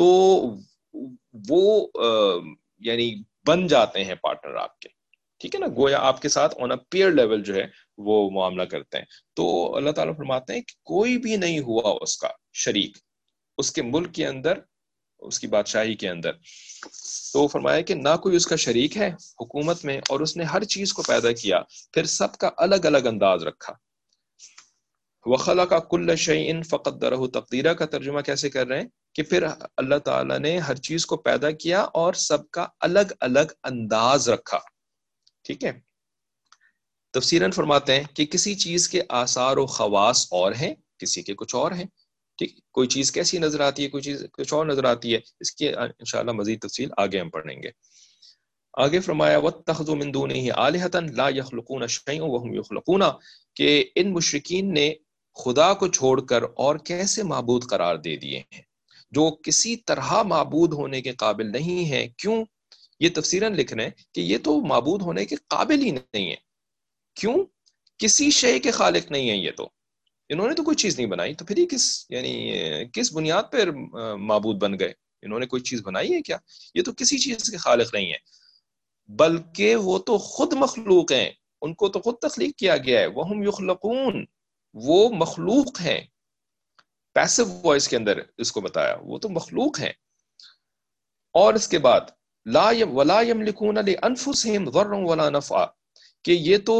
وہ یعنی بن جاتے ہیں پارٹنر آپ کے. ٹھیک ہے نا. گویا آپ کے ساتھ آن اے پیئر لیول جو ہے وہ معاملہ کرتے ہیں. تو اللہ تعالیٰ فرماتے ہیں کہ کوئی بھی نہیں ہوا اس کا شریک اس کے ملک کے اندر، اس کی بادشاہی کے اندر. تو فرمایا کہ نہ کوئی اس کا شریک ہے حکومت میں، اور اس نے ہر چیز کو پیدا کیا، پھر سب کا الگ الگ انداز رکھا. وَخَلَقَ كُلَّ شَيْءٍ فَقَدَّرَهُ تَقْدِيرًا کا ترجمہ کیسے کر رہے ہیں کہ پھر اللہ تعالیٰ نے ہر چیز کو پیدا کیا اور سب کا الگ الگ انداز رکھا. ٹھیک ہے. تفسیراً فرماتے ہیں کہ کسی چیز کے آثار و خواص اور ہیں، کسی کے کچھ اور ہیں. ٹھیک. کوئی چیز کیسی نظر آتی ہے، کوئی چیز کچھ اور نظر آتی ہے. اس کی انشاءاللہ مزید تفصیل آگے ہم پڑھیں گے. آگے فرمایا وَاتَّخَذُوا مِن دُونِهِ آلِهَةً لَا يَخْلُقُونَ شَيْئًا وَهُمْ يُخْلَقُونَ، کہ ان مشرکین نے خدا کو چھوڑ کر اور کیسے معبود قرار دے دیے ہیں جو کسی طرح معبود ہونے کے قابل نہیں ہیں. کیوں؟ یہ تفسیراً لکھ رہے ہیں کہ یہ تو معبود ہونے کے قابل ہی نہیں ہے. کیوں؟ کسی شے کے خالق نہیں ہیں. یہ تو انہوں نے تو کوئی چیز نہیں بنائی، تو پھر یہ کس بنیاد پر معبود بن گئے؟ انہوں نے کوئی چیز بنائی ہے کیا؟ یہ تو کسی چیز کے خالق نہیں ہے، بلکہ وہ تو خود مخلوق ہیں، ان کو تو خود تخلیق کیا گیا ہے. وَهُمْ يُخْلَقُونَ، وہ مخلوق ہیں. پیسو وائس کے اندر اس کو بتایا، وہ تو مخلوق ہیں. اور اس کے بعد وَلَا يَمْلِكُونَ لِأَنفُسِهِمْ ضَرًّا وَلَا نَفْعًا، کہ یہ تو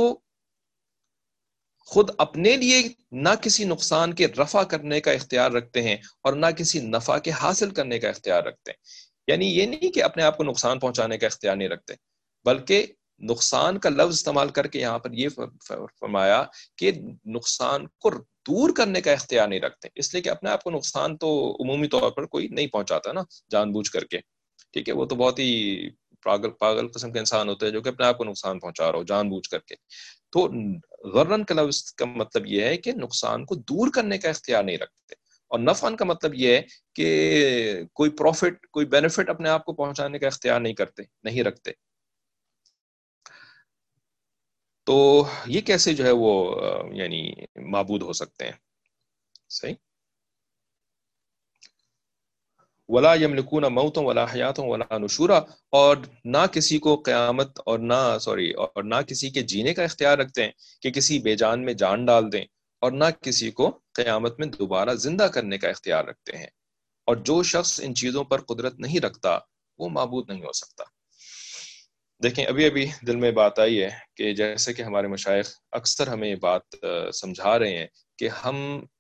خود اپنے لیے نہ کسی نقصان کے رفع کرنے کا اختیار رکھتے ہیں اور نہ کسی نفع کے حاصل کرنے کا اختیار رکھتے ہیں. یعنی یہ نہیں کہ اپنے آپ کو نقصان پہنچانے کا اختیار نہیں رکھتے، بلکہ نقصان کا لفظ استعمال کر کے یہاں پر یہ فرمایا کہ نقصان کو دور کرنے کا اختیار نہیں رکھتے. اس لیے کہ اپنے آپ کو نقصان تو عمومی طور پر کوئی نہیں پہنچاتا نا جان بوجھ کر کے. ٹھیک ہے. وہ تو بہت ہی پاگل قسم کے انسان ہوتے ہیں جو کہ اپنے آپ کو نقصان پہنچا رہا ہو جان بوجھ کر کے. تو غرن کا لفظ کا مطلب یہ ہے کہ نقصان کو دور کرنے کا اختیار نہیں رکھتے، اور نفعن کا مطلب یہ ہے کہ کوئی پروفٹ، کوئی بینیفٹ اپنے آپ کو پہنچانے کا اختیار نہیں رکھتے. تو یہ کیسے جو ہے وہ یعنی معبود ہو سکتے ہیں؟ صحیح. ولا یملکون موتا ولا حیاتا ولا نشورا، اور نہ کسی کو قیامت اور نہ کسی کے جینے کا اختیار رکھتے ہیں کہ کسی بے جان میں جان ڈال دیں، اور نہ کسی کو قیامت میں دوبارہ زندہ کرنے کا اختیار رکھتے ہیں، اور جو شخص ان چیزوں پر قدرت نہیں رکھتا وہ معبود نہیں ہو سکتا۔ دیکھیں ابھی دل میں بات آئی ہے کہ جیسے کہ ہمارے مشائخ اکثر ہمیں یہ بات سمجھا رہے ہیں کہ ہم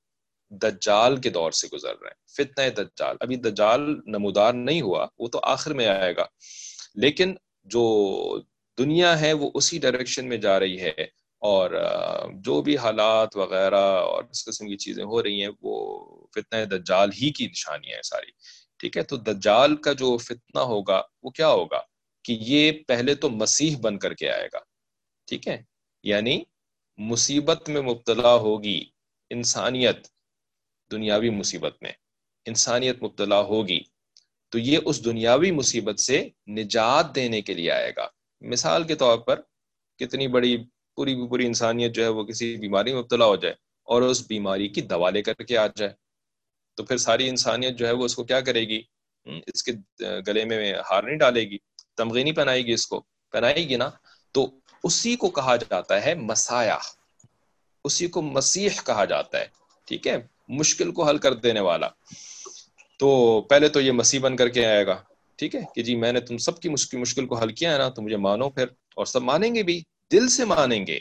دجال کے دور سے گزر رہے ہیں، فتنہ دجال۔ ابھی دجال نمودار نہیں ہوا، وہ تو آخر میں آئے گا، لیکن جو دنیا ہے وہ اسی ڈائریکشن میں جا رہی ہے، اور جو بھی حالات وغیرہ اور اس قسم کی چیزیں ہو رہی ہیں وہ فتنہ دجال ہی کی نشانیاں ہیں ساری، ٹھیک ہے۔ تو دجال کا جو فتنہ ہوگا وہ کیا ہوگا کہ یہ پہلے تو مسیح بن کر کے آئے گا، ٹھیک ہے، یعنی مصیبت میں مبتلا ہوگی انسانیت، دنیاوی مصیبت میں انسانیت مبتلا ہوگی، تو یہ اس دنیاوی مصیبت سے نجات دینے کے لیے آئے گا۔ مثال کے طور پر کتنی بڑی پوری انسانیت جو ہے وہ کسی بیماری میں مبتلا ہو جائے اور اس بیماری کی دوا لے کر کے آ جائے، تو پھر ساری انسانیت جو ہے وہ اس کو کیا کرے گی؟ اس کے گلے میں ہار نہیں ڈالے گی، تمغے نہیں پہنائے گی، اس کو پہنائے گی نا۔ تو اسی کو کہا جاتا ہے مسایہ، اسی کو مسیح کہا جاتا ہے، ٹھیک ہے، مشکل کو حل کر دینے والا۔ تو پہلے تو یہ مسیح بن کر کے آئے گا، ٹھیک ہے، کہ جی میں نے تم سب کی مشکل کو حل کیا ہے نا، تو مجھے مانو پھر، اور سب مانیں گے بھی، دل سے مانیں گے،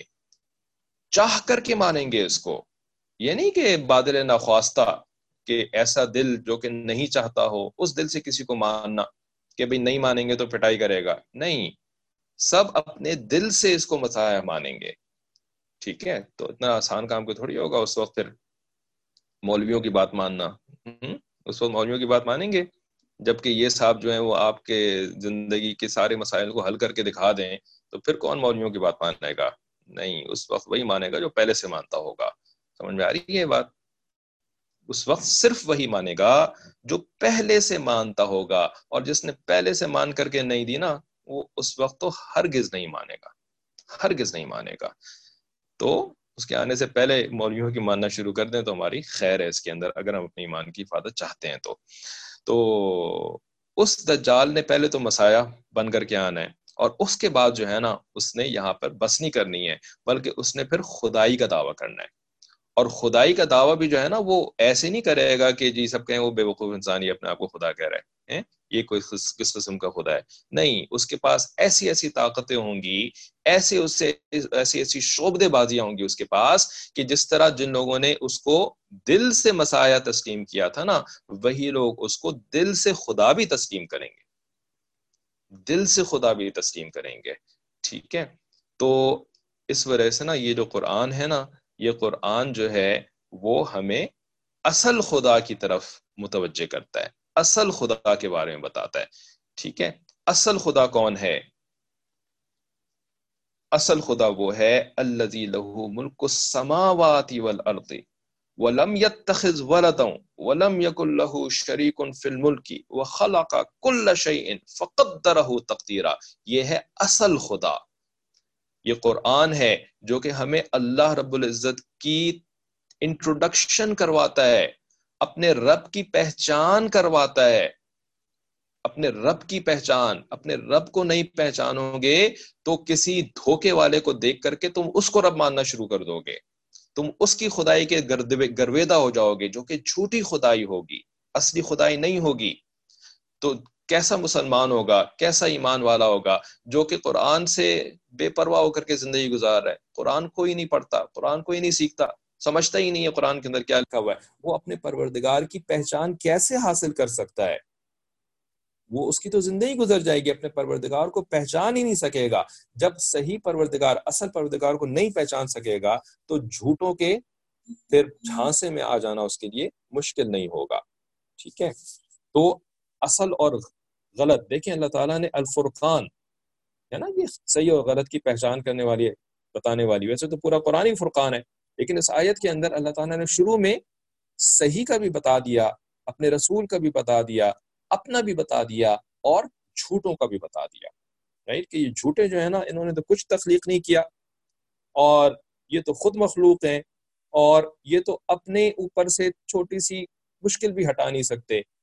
چاہ کر کے مانیں گے اس کو، یہ نہیں کہ بادل ناخواستہ، کہ ایسا دل جو کہ نہیں چاہتا ہو اس دل سے کسی کو ماننا کہ بھئی نہیں مانیں گے تو پٹائی کرے گا، نہیں، سب اپنے دل سے اس کو مسیح مانیں گے، ٹھیک ہے۔ تو اتنا آسان کام کو تھوڑی ہوگا اس وقت پھر مولویوں کی بات ماننا، اس وقت مولویوں کی بات مانیں گے جبکہ یہ صاحب جو ہیں وہ آپ کے زندگی کے سارے مسائل کو حل کر کے دکھا دیں، تو پھر کون مولویوں کی بات مانے گا؟ نہیں، اس وقت وہی مانے گا جو پہلے سے مانتا ہوگا۔ سمجھ میں آ رہی ہے یہ بات؟ اس وقت صرف وہی مانے گا جو پہلے سے مانتا ہوگا، اور جس نے پہلے سے مان کر کے نہیں دی نا، وہ اس وقت تو ہرگز نہیں مانے گا، ہرگز نہیں مانے گا۔ تو اس کے آنے سے پہلے مولویوں کی ماننا شروع کر دیں تو ہماری خیر ہے اس کے اندر، اگر ہم اپنے ایمان کی حفاظت چاہتے ہیں تو اس دجال نے پہلے تو مسایہ بن کر کے آنا ہے، اور اس کے بعد جو ہے نا اس نے یہاں پر بس نہیں کرنی ہے، بلکہ اس نے پھر خدائی کا دعویٰ کرنا ہے، اور خدائی کا دعویٰ بھی جو ہے نا وہ ایسے نہیں کرے گا کہ جی سب کہیں وہ بے وقوف انسان ہی اپنے آپ کو خدا کہہ رہے ہیں، یہ کوئی کس قسم کا خدا ہے، نہیں، اس کے پاس ایسی طاقتیں ہوں گی، ایسی شعبدے بازیاں ہوں گی اس کے پاس، کہ جس طرح جن لوگوں نے اس کو دل سے مسیح تسلیم کیا تھا نا، وہی لوگ اس کو دل سے خدا بھی تسلیم کریں گے، دل سے خدا بھی تسلیم کریں گے، ٹھیک ہے۔ تو اس وجہ سے نا یہ جو قرآن ہے نا، یہ قرآن جو ہے وہ ہمیں اصل خدا کی طرف متوجہ کرتا ہے، اصل خدا کے بارے میں بتاتا ہے، ٹھیک ہے۔ اصل خدا کون ہے؟ اصل خدا وہ ہے الذی لہ ملک السماوات والارض ولم يتخذ ولدا ولم يكن له شریک فی الملک وخلق كل شیء فقدرہ تقدیرا، یہ ہے اصل خدا، یہ قرآن ہے جو کہ ہمیں اللہ رب العزت کی انٹروڈکشن کرواتا ہے، اپنے رب کی پہچان کرواتا ہے، اپنے رب کی پہچان۔ اپنے رب کو نہیں پہچانو گے تو کسی دھوکے والے کو دیکھ کر کے تم اس کو رب ماننا شروع کر دو گے، تم اس کی خدائی کے گرویدہ ہو جاؤ گے، جو کہ جھوٹی خدائی ہوگی، اصلی خدائی نہیں ہوگی۔ تو کیسا مسلمان ہوگا، کیسا ایمان والا ہوگا جو کہ قرآن سے بے پرواہ ہو کر کے زندگی گزار رہا ہے، قرآن کوئی نہیں پڑھتا، قرآن کوئی نہیں سیکھتا، سمجھتا ہی نہیں ہے قرآن کے اندر کیا لکھا ہوا ہے، وہ اپنے پروردگار کی پہچان کیسے حاصل کر سکتا ہے؟ وہ اس کی تو زندگی گزر جائے گی، اپنے پروردگار کو پہچان ہی نہیں سکے گا۔ جب صحیح پروردگار، اصل پروردگار کو نہیں پہچان سکے گا تو جھوٹوں کے پھر جھانسے میں آ جانا اس کے لیے مشکل نہیں ہوگا، ٹھیک ہے۔ تو اصل اور غلط، دیکھیں اللہ تعالیٰ نے الفرقان ہے نا، یہ صحیح اور غلط کی پہچان کرنے والی، بتانے والی، ویسے تو پورا قرآن ہی فرقان ہے، لیکن اس آیت کے اندر اللہ تعالیٰ نے شروع میں صحیح کا بھی بتا دیا، اپنے رسول کا بھی بتا دیا، اپنا بھی بتا دیا، اور جھوٹوں کا بھی بتا دیا، رائٹ، کہ یہ جھوٹے جو ہیں نا، انہوں نے تو کچھ تخلیق نہیں کیا، اور یہ تو خود مخلوق ہیں، اور یہ تو اپنے اوپر سے چھوٹی سی مشکل بھی ہٹا نہیں سکتے،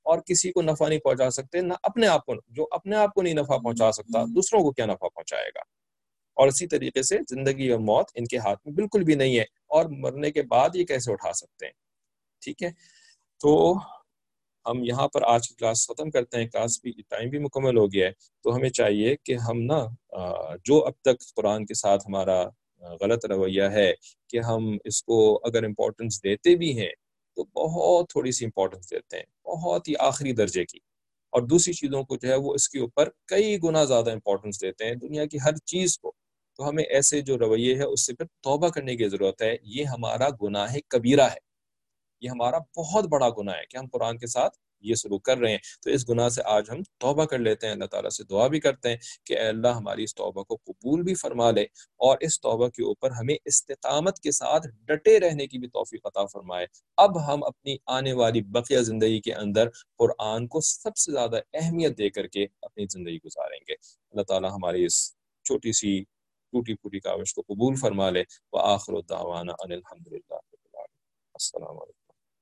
اور کسی کو نفع نہیں پہنچا سکتے، نہ اپنے آپ کو، جو اپنے آپ کو نہیں نفع پہنچا سکتا دوسروں کو کیا نفع پہنچائے گا۔ اور اسی طریقے سے زندگی اور موت ان کے ہاتھ میں بالکل بھی نہیں ہے، اور مرنے کے بعد یہ کیسے اٹھا سکتے ہیں۔ ٹھیک ہے، تو ہم یہاں پر آج کی کلاس ختم کرتے ہیں، کلاس بھی ٹائم بھی مکمل ہو گیا ہے۔ تو ہمیں چاہیے کہ ہم نا جو اب تک قرآن کے ساتھ ہمارا غلط رویہ ہے کہ ہم اس کو اگر امپورٹنس دیتے بھی ہیں تو بہت تھوڑی سی امپورٹنس دیتے ہیں، بہت ہی آخری درجے کی، اور دوسری چیزوں کو جو ہے وہ اس کے اوپر کئی گنا زیادہ امپورٹنس دیتے ہیں، دنیا کی ہر چیز کو۔ تو ہمیں ایسے جو رویے ہے اس سے پھر توبہ کرنے کی ضرورت ہے۔ یہ ہمارا گناہ کبیرہ ہے، یہ ہمارا بہت بڑا گناہ ہے کہ ہم قرآن کے ساتھ یہ سلوک کر رہے ہیں۔ تو اس گناہ سے آج ہم توبہ کر لیتے ہیں، اللہ تعالیٰ سے دعا بھی کرتے ہیں کہ اے اللہ ہماری اس توبہ کو قبول بھی فرما لے، اور اس توبہ کے اوپر ہمیں استقامت کے ساتھ ڈٹے رہنے کی بھی توفیق عطا فرمائے۔ اب ہم اپنی آنے والی بقیہ زندگی کے اندر قرآن کو سب سے زیادہ اہمیت دے کر کے اپنی زندگی گزاریں گے۔ اللہ تعالیٰ ہماری اس چھوٹی سی ٹوٹی پھوٹی کاوش کو قبول فرما لے۔ وآخر دعوانا ان الحمدللہ رب العالمین۔ السلام علیکم۔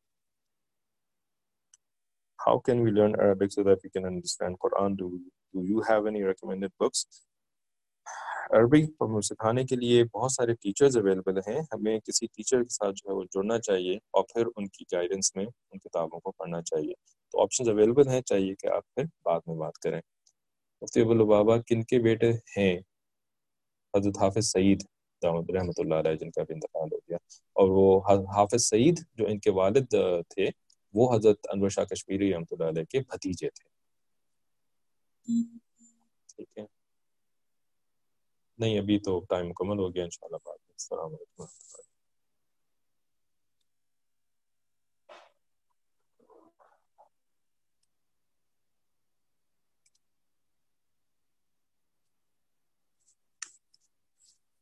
How can we learn Arabic so that we can understand Quran? Do you have any recommended books? عربی سکھانے کے لیے بہت سارے ٹیچرز اویلیبل ہیں، ہمیں کسی ٹیچر کے ساتھ جو ہے وہ جڑنا چاہیے اور پھر ان کی گائیڈنس میں ان کتابوں کو پڑھنا چاہیے۔ تو آپشنز اویلیبل ہیں، چاہیے کہ آپ پھر بعد میں بات کریں۔ مفتی ابوالبابا کن کے بیٹے ہیں؟ حضرت حافظ سعید رحمۃ اللہ علیہ، جن کا بھی انتقال ہو گیا، اور وہ حافظ سعید جو ان کے والد تھے وہ حضرت انور شاہ کشمیری رحمۃ اللہ علیہ کے بھتیجے تھے۔ ٹھیک ہے، نہیں ابھی تو ٹائم مکمل ہو گیا، انشاءاللہ بعد میں۔ السلام علیکم۔